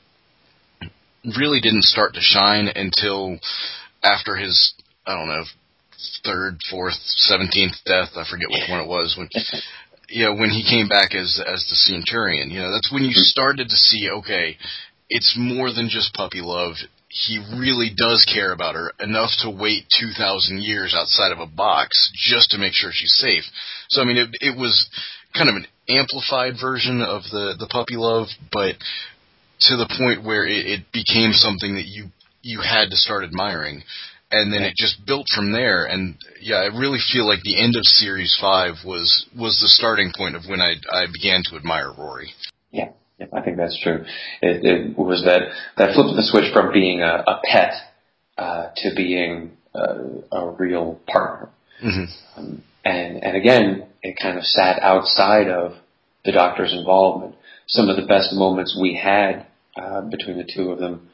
start to shine until after his, I don't know, 3rd, 4th, 17th death. I forget which one it was. When he came back as the Centurion. That's when you started to see, okay, it's more than just puppy love. He really does care about her enough to wait 2,000 years outside of a box just to make sure she's safe. So, I mean, it was kind of an amplified version of the puppy love, but to the point where it became something that you had to start admiring. And then it just built from there. And, I really feel like the end of Series 5 was the starting point of when I began to admire Rory. Yeah. I think that's true. It was that flip of the switch from being a pet to being a real partner. Mm-hmm. And again, it kind of sat outside of the Doctor's involvement. Some of the best moments we had between the two of them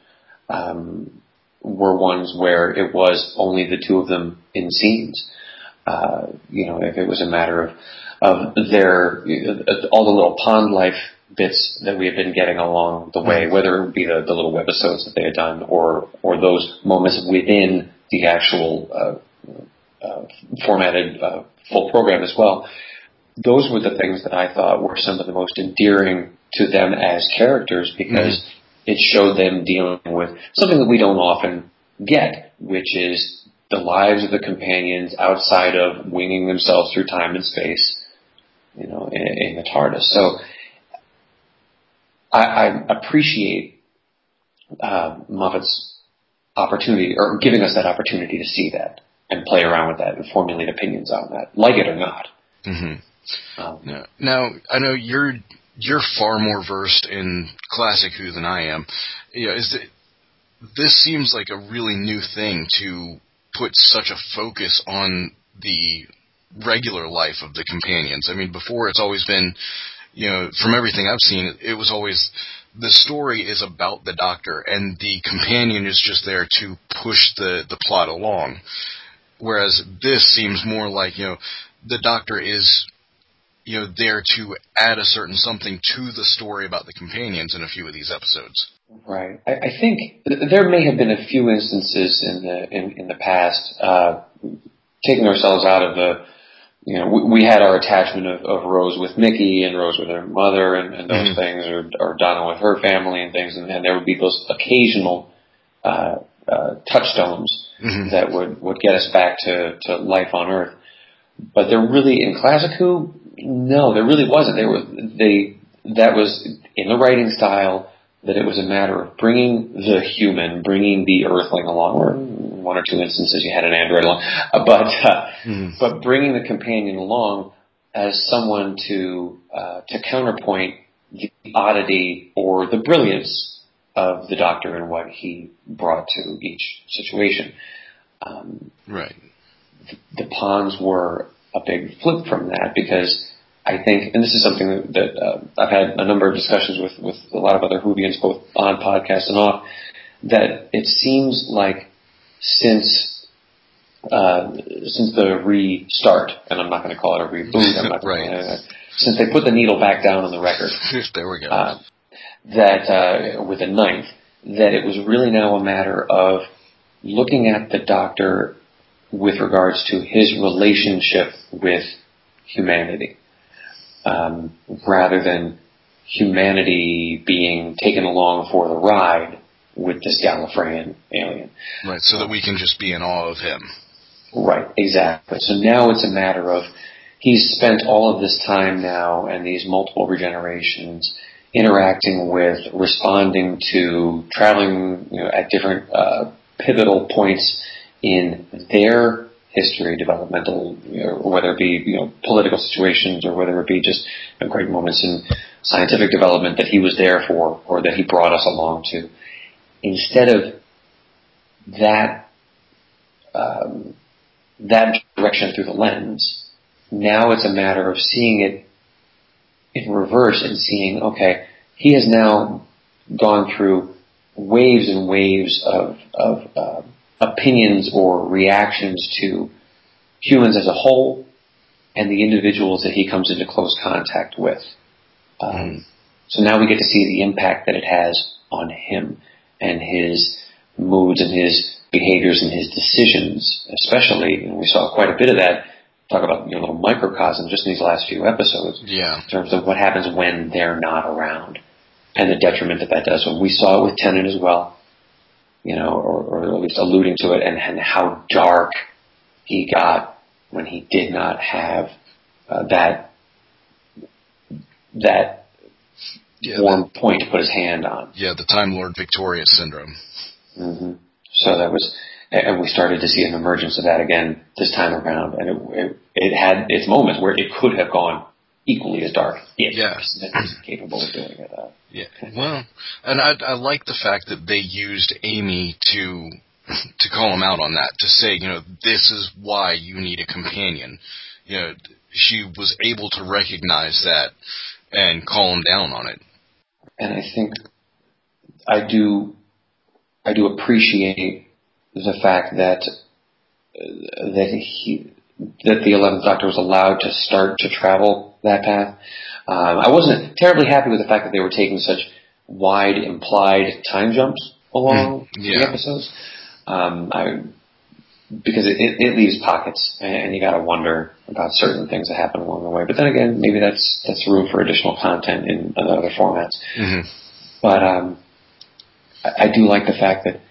were ones where it was only the two of them in scenes. If it was a matter of their all the little pond life bits that we had been getting along the way, whether it would be the little webisodes that they had done or those moments within the actual formatted full program as well. Those were the things that I thought were some of the most endearing to them as characters because it showed them dealing with something that we don't often get, which is the lives of the companions outside of winging themselves through time and space, in the TARDIS. So I appreciate Moffat's opportunity, or giving us that opportunity to see that and play around with that and formulate opinions on that, like it or not. Mm-hmm. Now, I know you're far more versed in classic Who than I am. This seems like a really new thing to put such a focus on the regular life of the companions. I mean, before it's always been, from everything I've seen, it was always the story is about the Doctor, and the companion is just there to push the plot along. Whereas this seems more like, the Doctor is, there to add a certain something to the story about the companions in a few of these episodes. Right. I think there may have been a few instances in the past, taking ourselves out of the, we had our attachment of Rose with Mickey and Rose with her mother and those things, or Donna with her family and things, and there would be those occasional touchstones that would get us back to life on Earth. But there really, in Classic Who, no, there really wasn't. that was in the writing style, that it was a matter of bringing the human, bringing the Earthling along, or in one or two instances you had an android along, but bringing the companion along as someone to counterpoint the oddity or the brilliance of the Doctor and what he brought to each situation. Right. The Ponds were a big flip from that, because I think, and this is something that I've had a number of discussions with a lot of other Whovians, both on podcast and off, that it seems like since the restart, and I'm not going to call it a reboot, right. Since they put the needle back down on the record, there we go. That with the ninth, that it was really now a matter of looking at the Doctor with regards to his relationship with humanity, rather than humanity being taken along for the ride with this Gallifreyan alien. Right, so that we can just be in awe of him. Right, exactly. So now it's a matter of he's spent all of this time now and these multiple regenerations interacting with, responding to, traveling at different pivotal points in their history, developmental, whether it be political situations or whether it be just great moments in scientific development that he was there for or that he brought us along to. Instead of that direction through the lens, now it's a matter of seeing it in reverse and seeing, okay, he has now gone through waves and waves of opinions or reactions to humans as a whole and the individuals that he comes into close contact with. So now we get to see the impact that it has on him and his moods and his behaviors and his decisions, especially, and we saw quite a bit of that, talk about little microcosm just in these last few episodes, in terms of what happens when they're not around and the detriment that does. And we saw it with Tennant as well, or at least alluding to it, and how dark he got when he did not have that warm point to put his hand on. Yeah, the Time Lord Victorious syndrome. Mm-hmm. So that was, and we started to see an emergence of that again this time around, and it had its moments where it could have gone equally as dark if Smith was capable of doing it. Well, and I like the fact that they used Amy to call him out on that, to say, this is why you need a companion. She was able to recognize that and call him down on it. And I think I do appreciate the fact that the 11th Doctor was allowed to start to travel that path. I wasn't terribly happy with the fact that they were taking such wide implied time jumps along the episodes, because it leaves pockets, and you got to wonder about certain things that happen along the way. But then again, maybe that's room for additional content in other formats. Mm-hmm. But I do like the fact that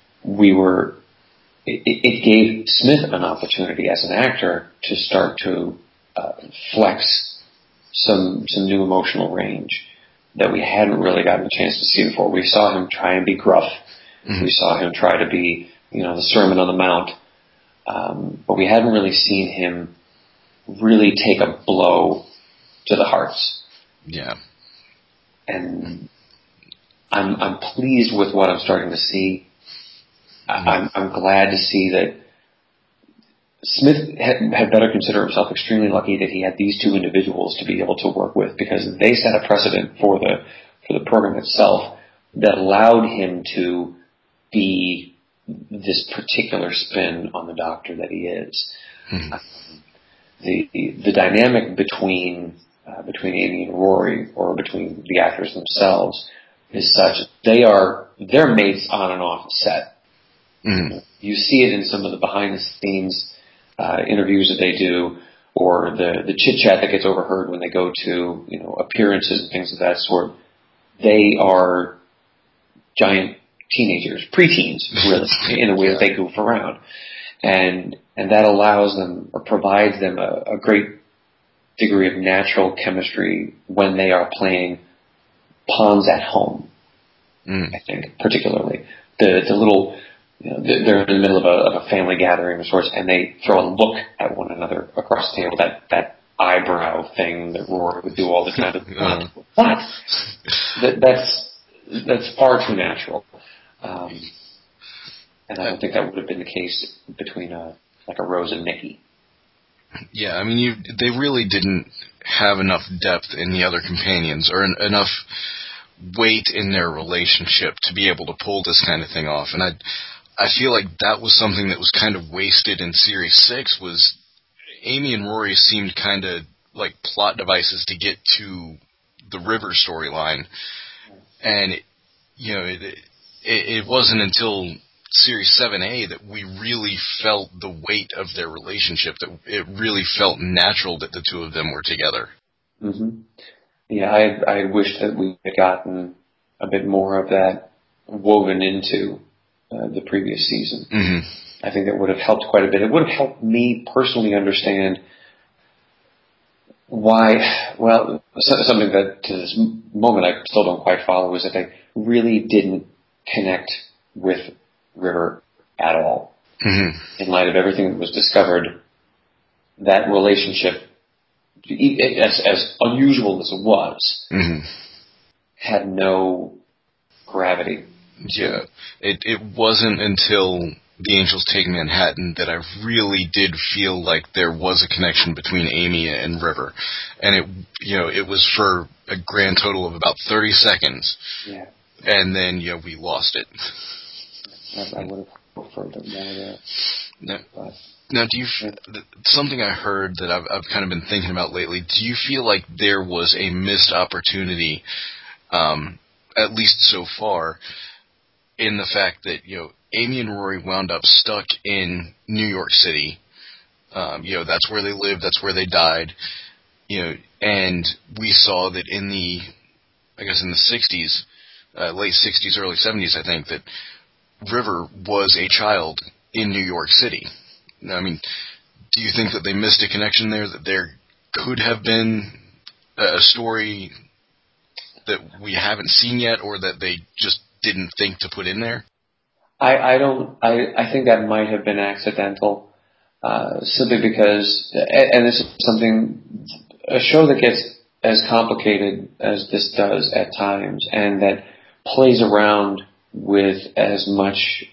it gave Smith an opportunity as an actor to start to flex some new emotional range that we hadn't really gotten a chance to see before. We saw him try and be gruff. Mm-hmm. We saw him try to be, the Sermon on the Mount. But we hadn't really seen him really take a blow to the hearts. Yeah. And I'm pleased with what I'm starting to see. I'm glad to see that Smith had better consider himself extremely lucky that he had these two individuals to be able to work with, because they set a precedent for the program itself that allowed him to be this particular spin on the Doctor that he is. Mm-hmm. The dynamic between Amy and Rory, or between the actors themselves, is such they're mates on and off set. Mm-hmm. You see it in some of the behind the scenes interviews that they do, or the chit chat that gets overheard when they go to appearances and things of that sort. They are giant teenagers, preteens, really, in a way that they goof around, and that allows them, or provides them, a great degree of natural chemistry when they are playing Ponds at Home. I think, particularly. The little, they're in the middle of a family gathering of sorts, and they throw a look at one another across the table, that eyebrow thing that Rory would do all the time. What? That's far too natural. And I don't think that would have been the case between a Rose and Nikki. Yeah, I mean, they really didn't have enough depth in the other companions, or enough weight in their relationship to be able to pull this kind of thing off. And I feel like that was something that was kind of wasted in Series 6, was Amy and Rory seemed kind of like plot devices to get to the River storyline. And, it wasn't until Series 7A that we really felt the weight of their relationship, that it really felt natural that the two of them were together. Mm-hmm. Yeah, I wish that we had gotten a bit more of that woven into the previous season. Mm-hmm. I think that would have helped quite a bit. It would have helped me personally understand why, something that to this moment I still don't quite follow, is that they really didn't connect with River at all. Mm-hmm. In light of everything that was discovered, that relationship, as unusual as it was, had no gravity. Yeah, it wasn't until The Angels Take Manhattan that I really did feel like there was a connection between Amy and River, and it was for a grand total of about 30 seconds. Yeah. And then we lost it. I would have preferred it more there. Now, something I heard that I've kind of been thinking about lately, do you feel like there was a missed opportunity, at least so far, in the fact that, Amy and Rory wound up stuck in New York City? That's where they lived, that's where they died, and we saw that in the 60s, late 60s, early 70s, I think, that River was a child in New York City. I mean, do you think that they missed a connection there, that there could have been a story that we haven't seen yet, or that they just didn't think to put in there? I think that might have been accidental, simply because, and this is something, a show that gets as complicated as this does at times, and that plays around with as much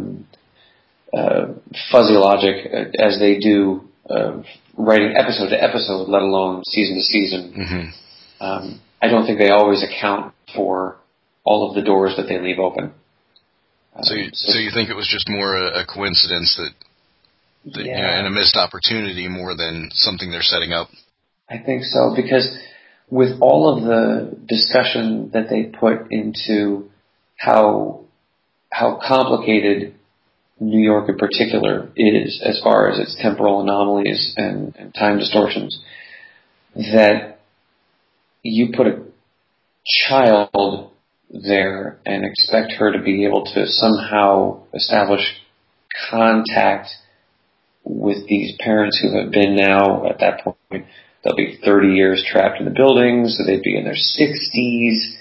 fuzzy logic as they do, writing episode to episode, let alone season to season. Mm-hmm. I don't think they always account for all of the doors that they leave open. So you think it was just more a coincidence that and a missed opportunity more than something they're setting up? I think so, because with all of the discussion that they put into how complicated New York in particular is, as far as its temporal anomalies and time distortions, that you put a child there and expect her to be able to somehow establish contact with these parents who have been now, at that point, they'll be 30 years trapped in the buildings, so they'd be in their 60s,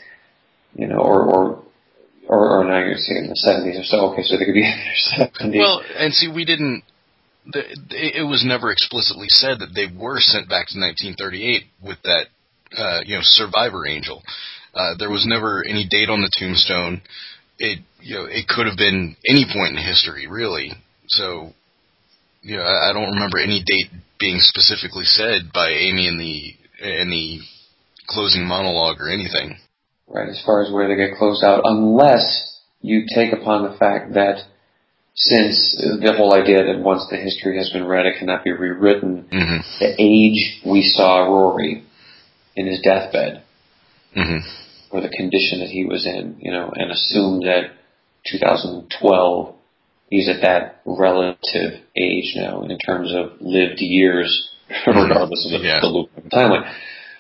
or now you're saying in the 70s or so. Okay, so they could be in their 70s. Well, and see, it was never explicitly said that they were sent back to 1938 with that, survivor angel. There was never any date on the tombstone. It could have been any point in history, really. So, I don't remember any date being specifically said by Amy in the closing monologue or anything. Right, as far as where they get closed out, unless you take upon the fact that since the whole idea that once the history has been read, it cannot be rewritten, the age we saw Rory in his deathbed, or the condition that he was in, and assume that 2012, he's at that relative age now in terms of lived years, regardless of the loop of timeline,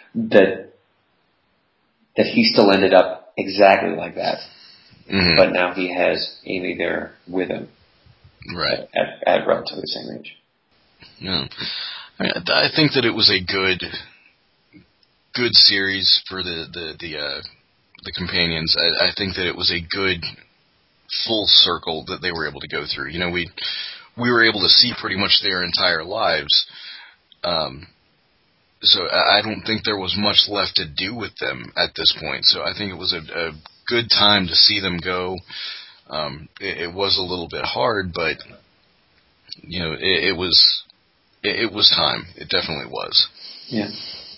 that he still ended up exactly like that. But now he has Amy there with him, right, at relatively the same age. Yeah, I think that it was a good series for the the companions, I think that it was a good full circle that they were able to go through. You know, we were able to see pretty much their entire lives. So I don't think there was much left to do with them at this point. So I think it was a good time to see them go. It was a little bit hard, but you know, it was time. It definitely was. Yeah.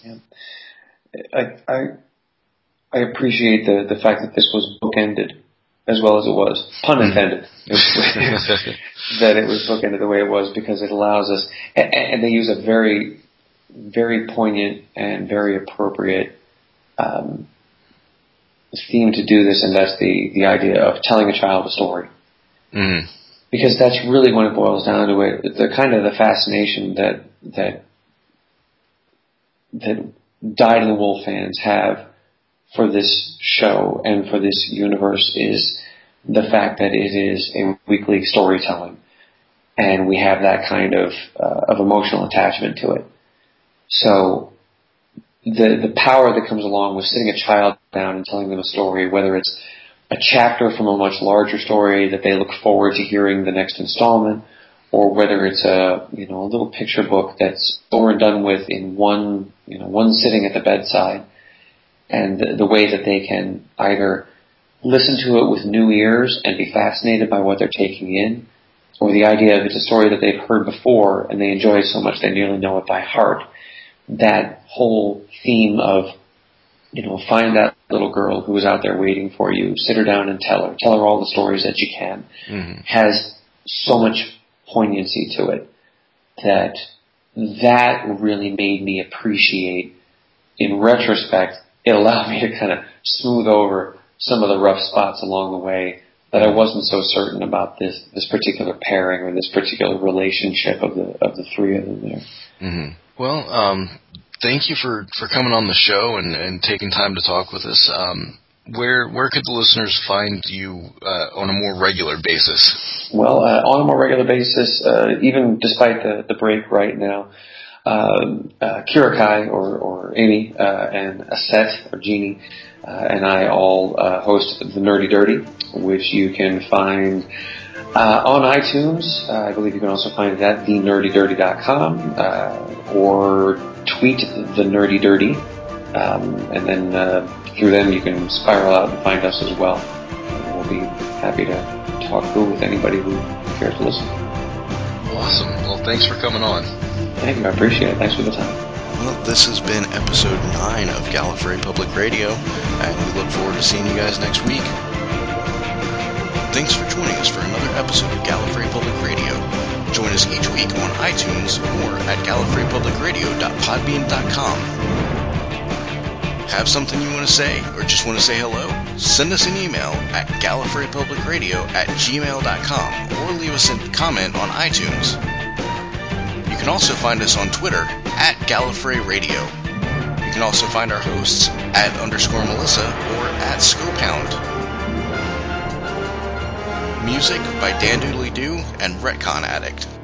I appreciate the fact that this was bookended as well as it was. Pun intended. That it was bookended the way it was, because it allows us, and they use a very, very poignant and very appropriate theme to do this, and that's the idea of telling a child a story. Mm-hmm. Because that's really when it boils down to it. The kind of the fascination that Dyed-in-the-Wool fans have for this show and for this universe is the fact that it is a weekly storytelling, and we have that kind of emotional attachment to it. So the power that comes along with sitting a child down and telling them a story, whether it's a chapter from a much larger story that they look forward to hearing the next installment, or whether it's a little picture book that's over and done with in one sitting at the bedside, and the way that they can either listen to it with new ears and be fascinated by what they're taking in, or the idea of it's a story that they've heard before and they enjoy it so much they nearly know it by heart. That whole theme of, find that little girl who is out there waiting for you, sit her down and tell her all the stories that you can, has so much poignancy to it that really made me appreciate, in retrospect, it allowed me to kind of smooth over some of the rough spots along the way that I wasn't so certain about this particular pairing or this particular relationship of the three of them there. Mm-hmm. Well, thank you for coming on the show and taking time to talk with us. Where could the listeners find you on a more regular basis? Well, on a more regular basis, even despite the break right now, Kirakai or Amy and Aset or Jeannie and I all host The Nerdy Dirty, which you can find on iTunes. I believe you can also find it at thenerdyddirty.com or tweet The Nerdy Dirty, and then through them you can spiral out and find us as well. And we'll be happy to talk through with anybody who cares to listen. Awesome. Well, thanks for coming on. Thank you. I appreciate it. Thanks for the time. Well, this has been episode 9 of Gallifrey Public Radio, and we look forward to seeing you guys next week. Thanks for joining us for another episode of Gallifrey Public Radio. Join us each week on iTunes or at gallifreypublicradio.podbean.com. Have something you want to say or just want to say hello? Send us an email at gallifreypublicradio@gmail.com or leave us a comment on iTunes. You can also find us on Twitter at Gallifrey Radio. You can also find our hosts at _Melissa or at Scopound. Music by Dan Doodly Doo and Retcon Addict.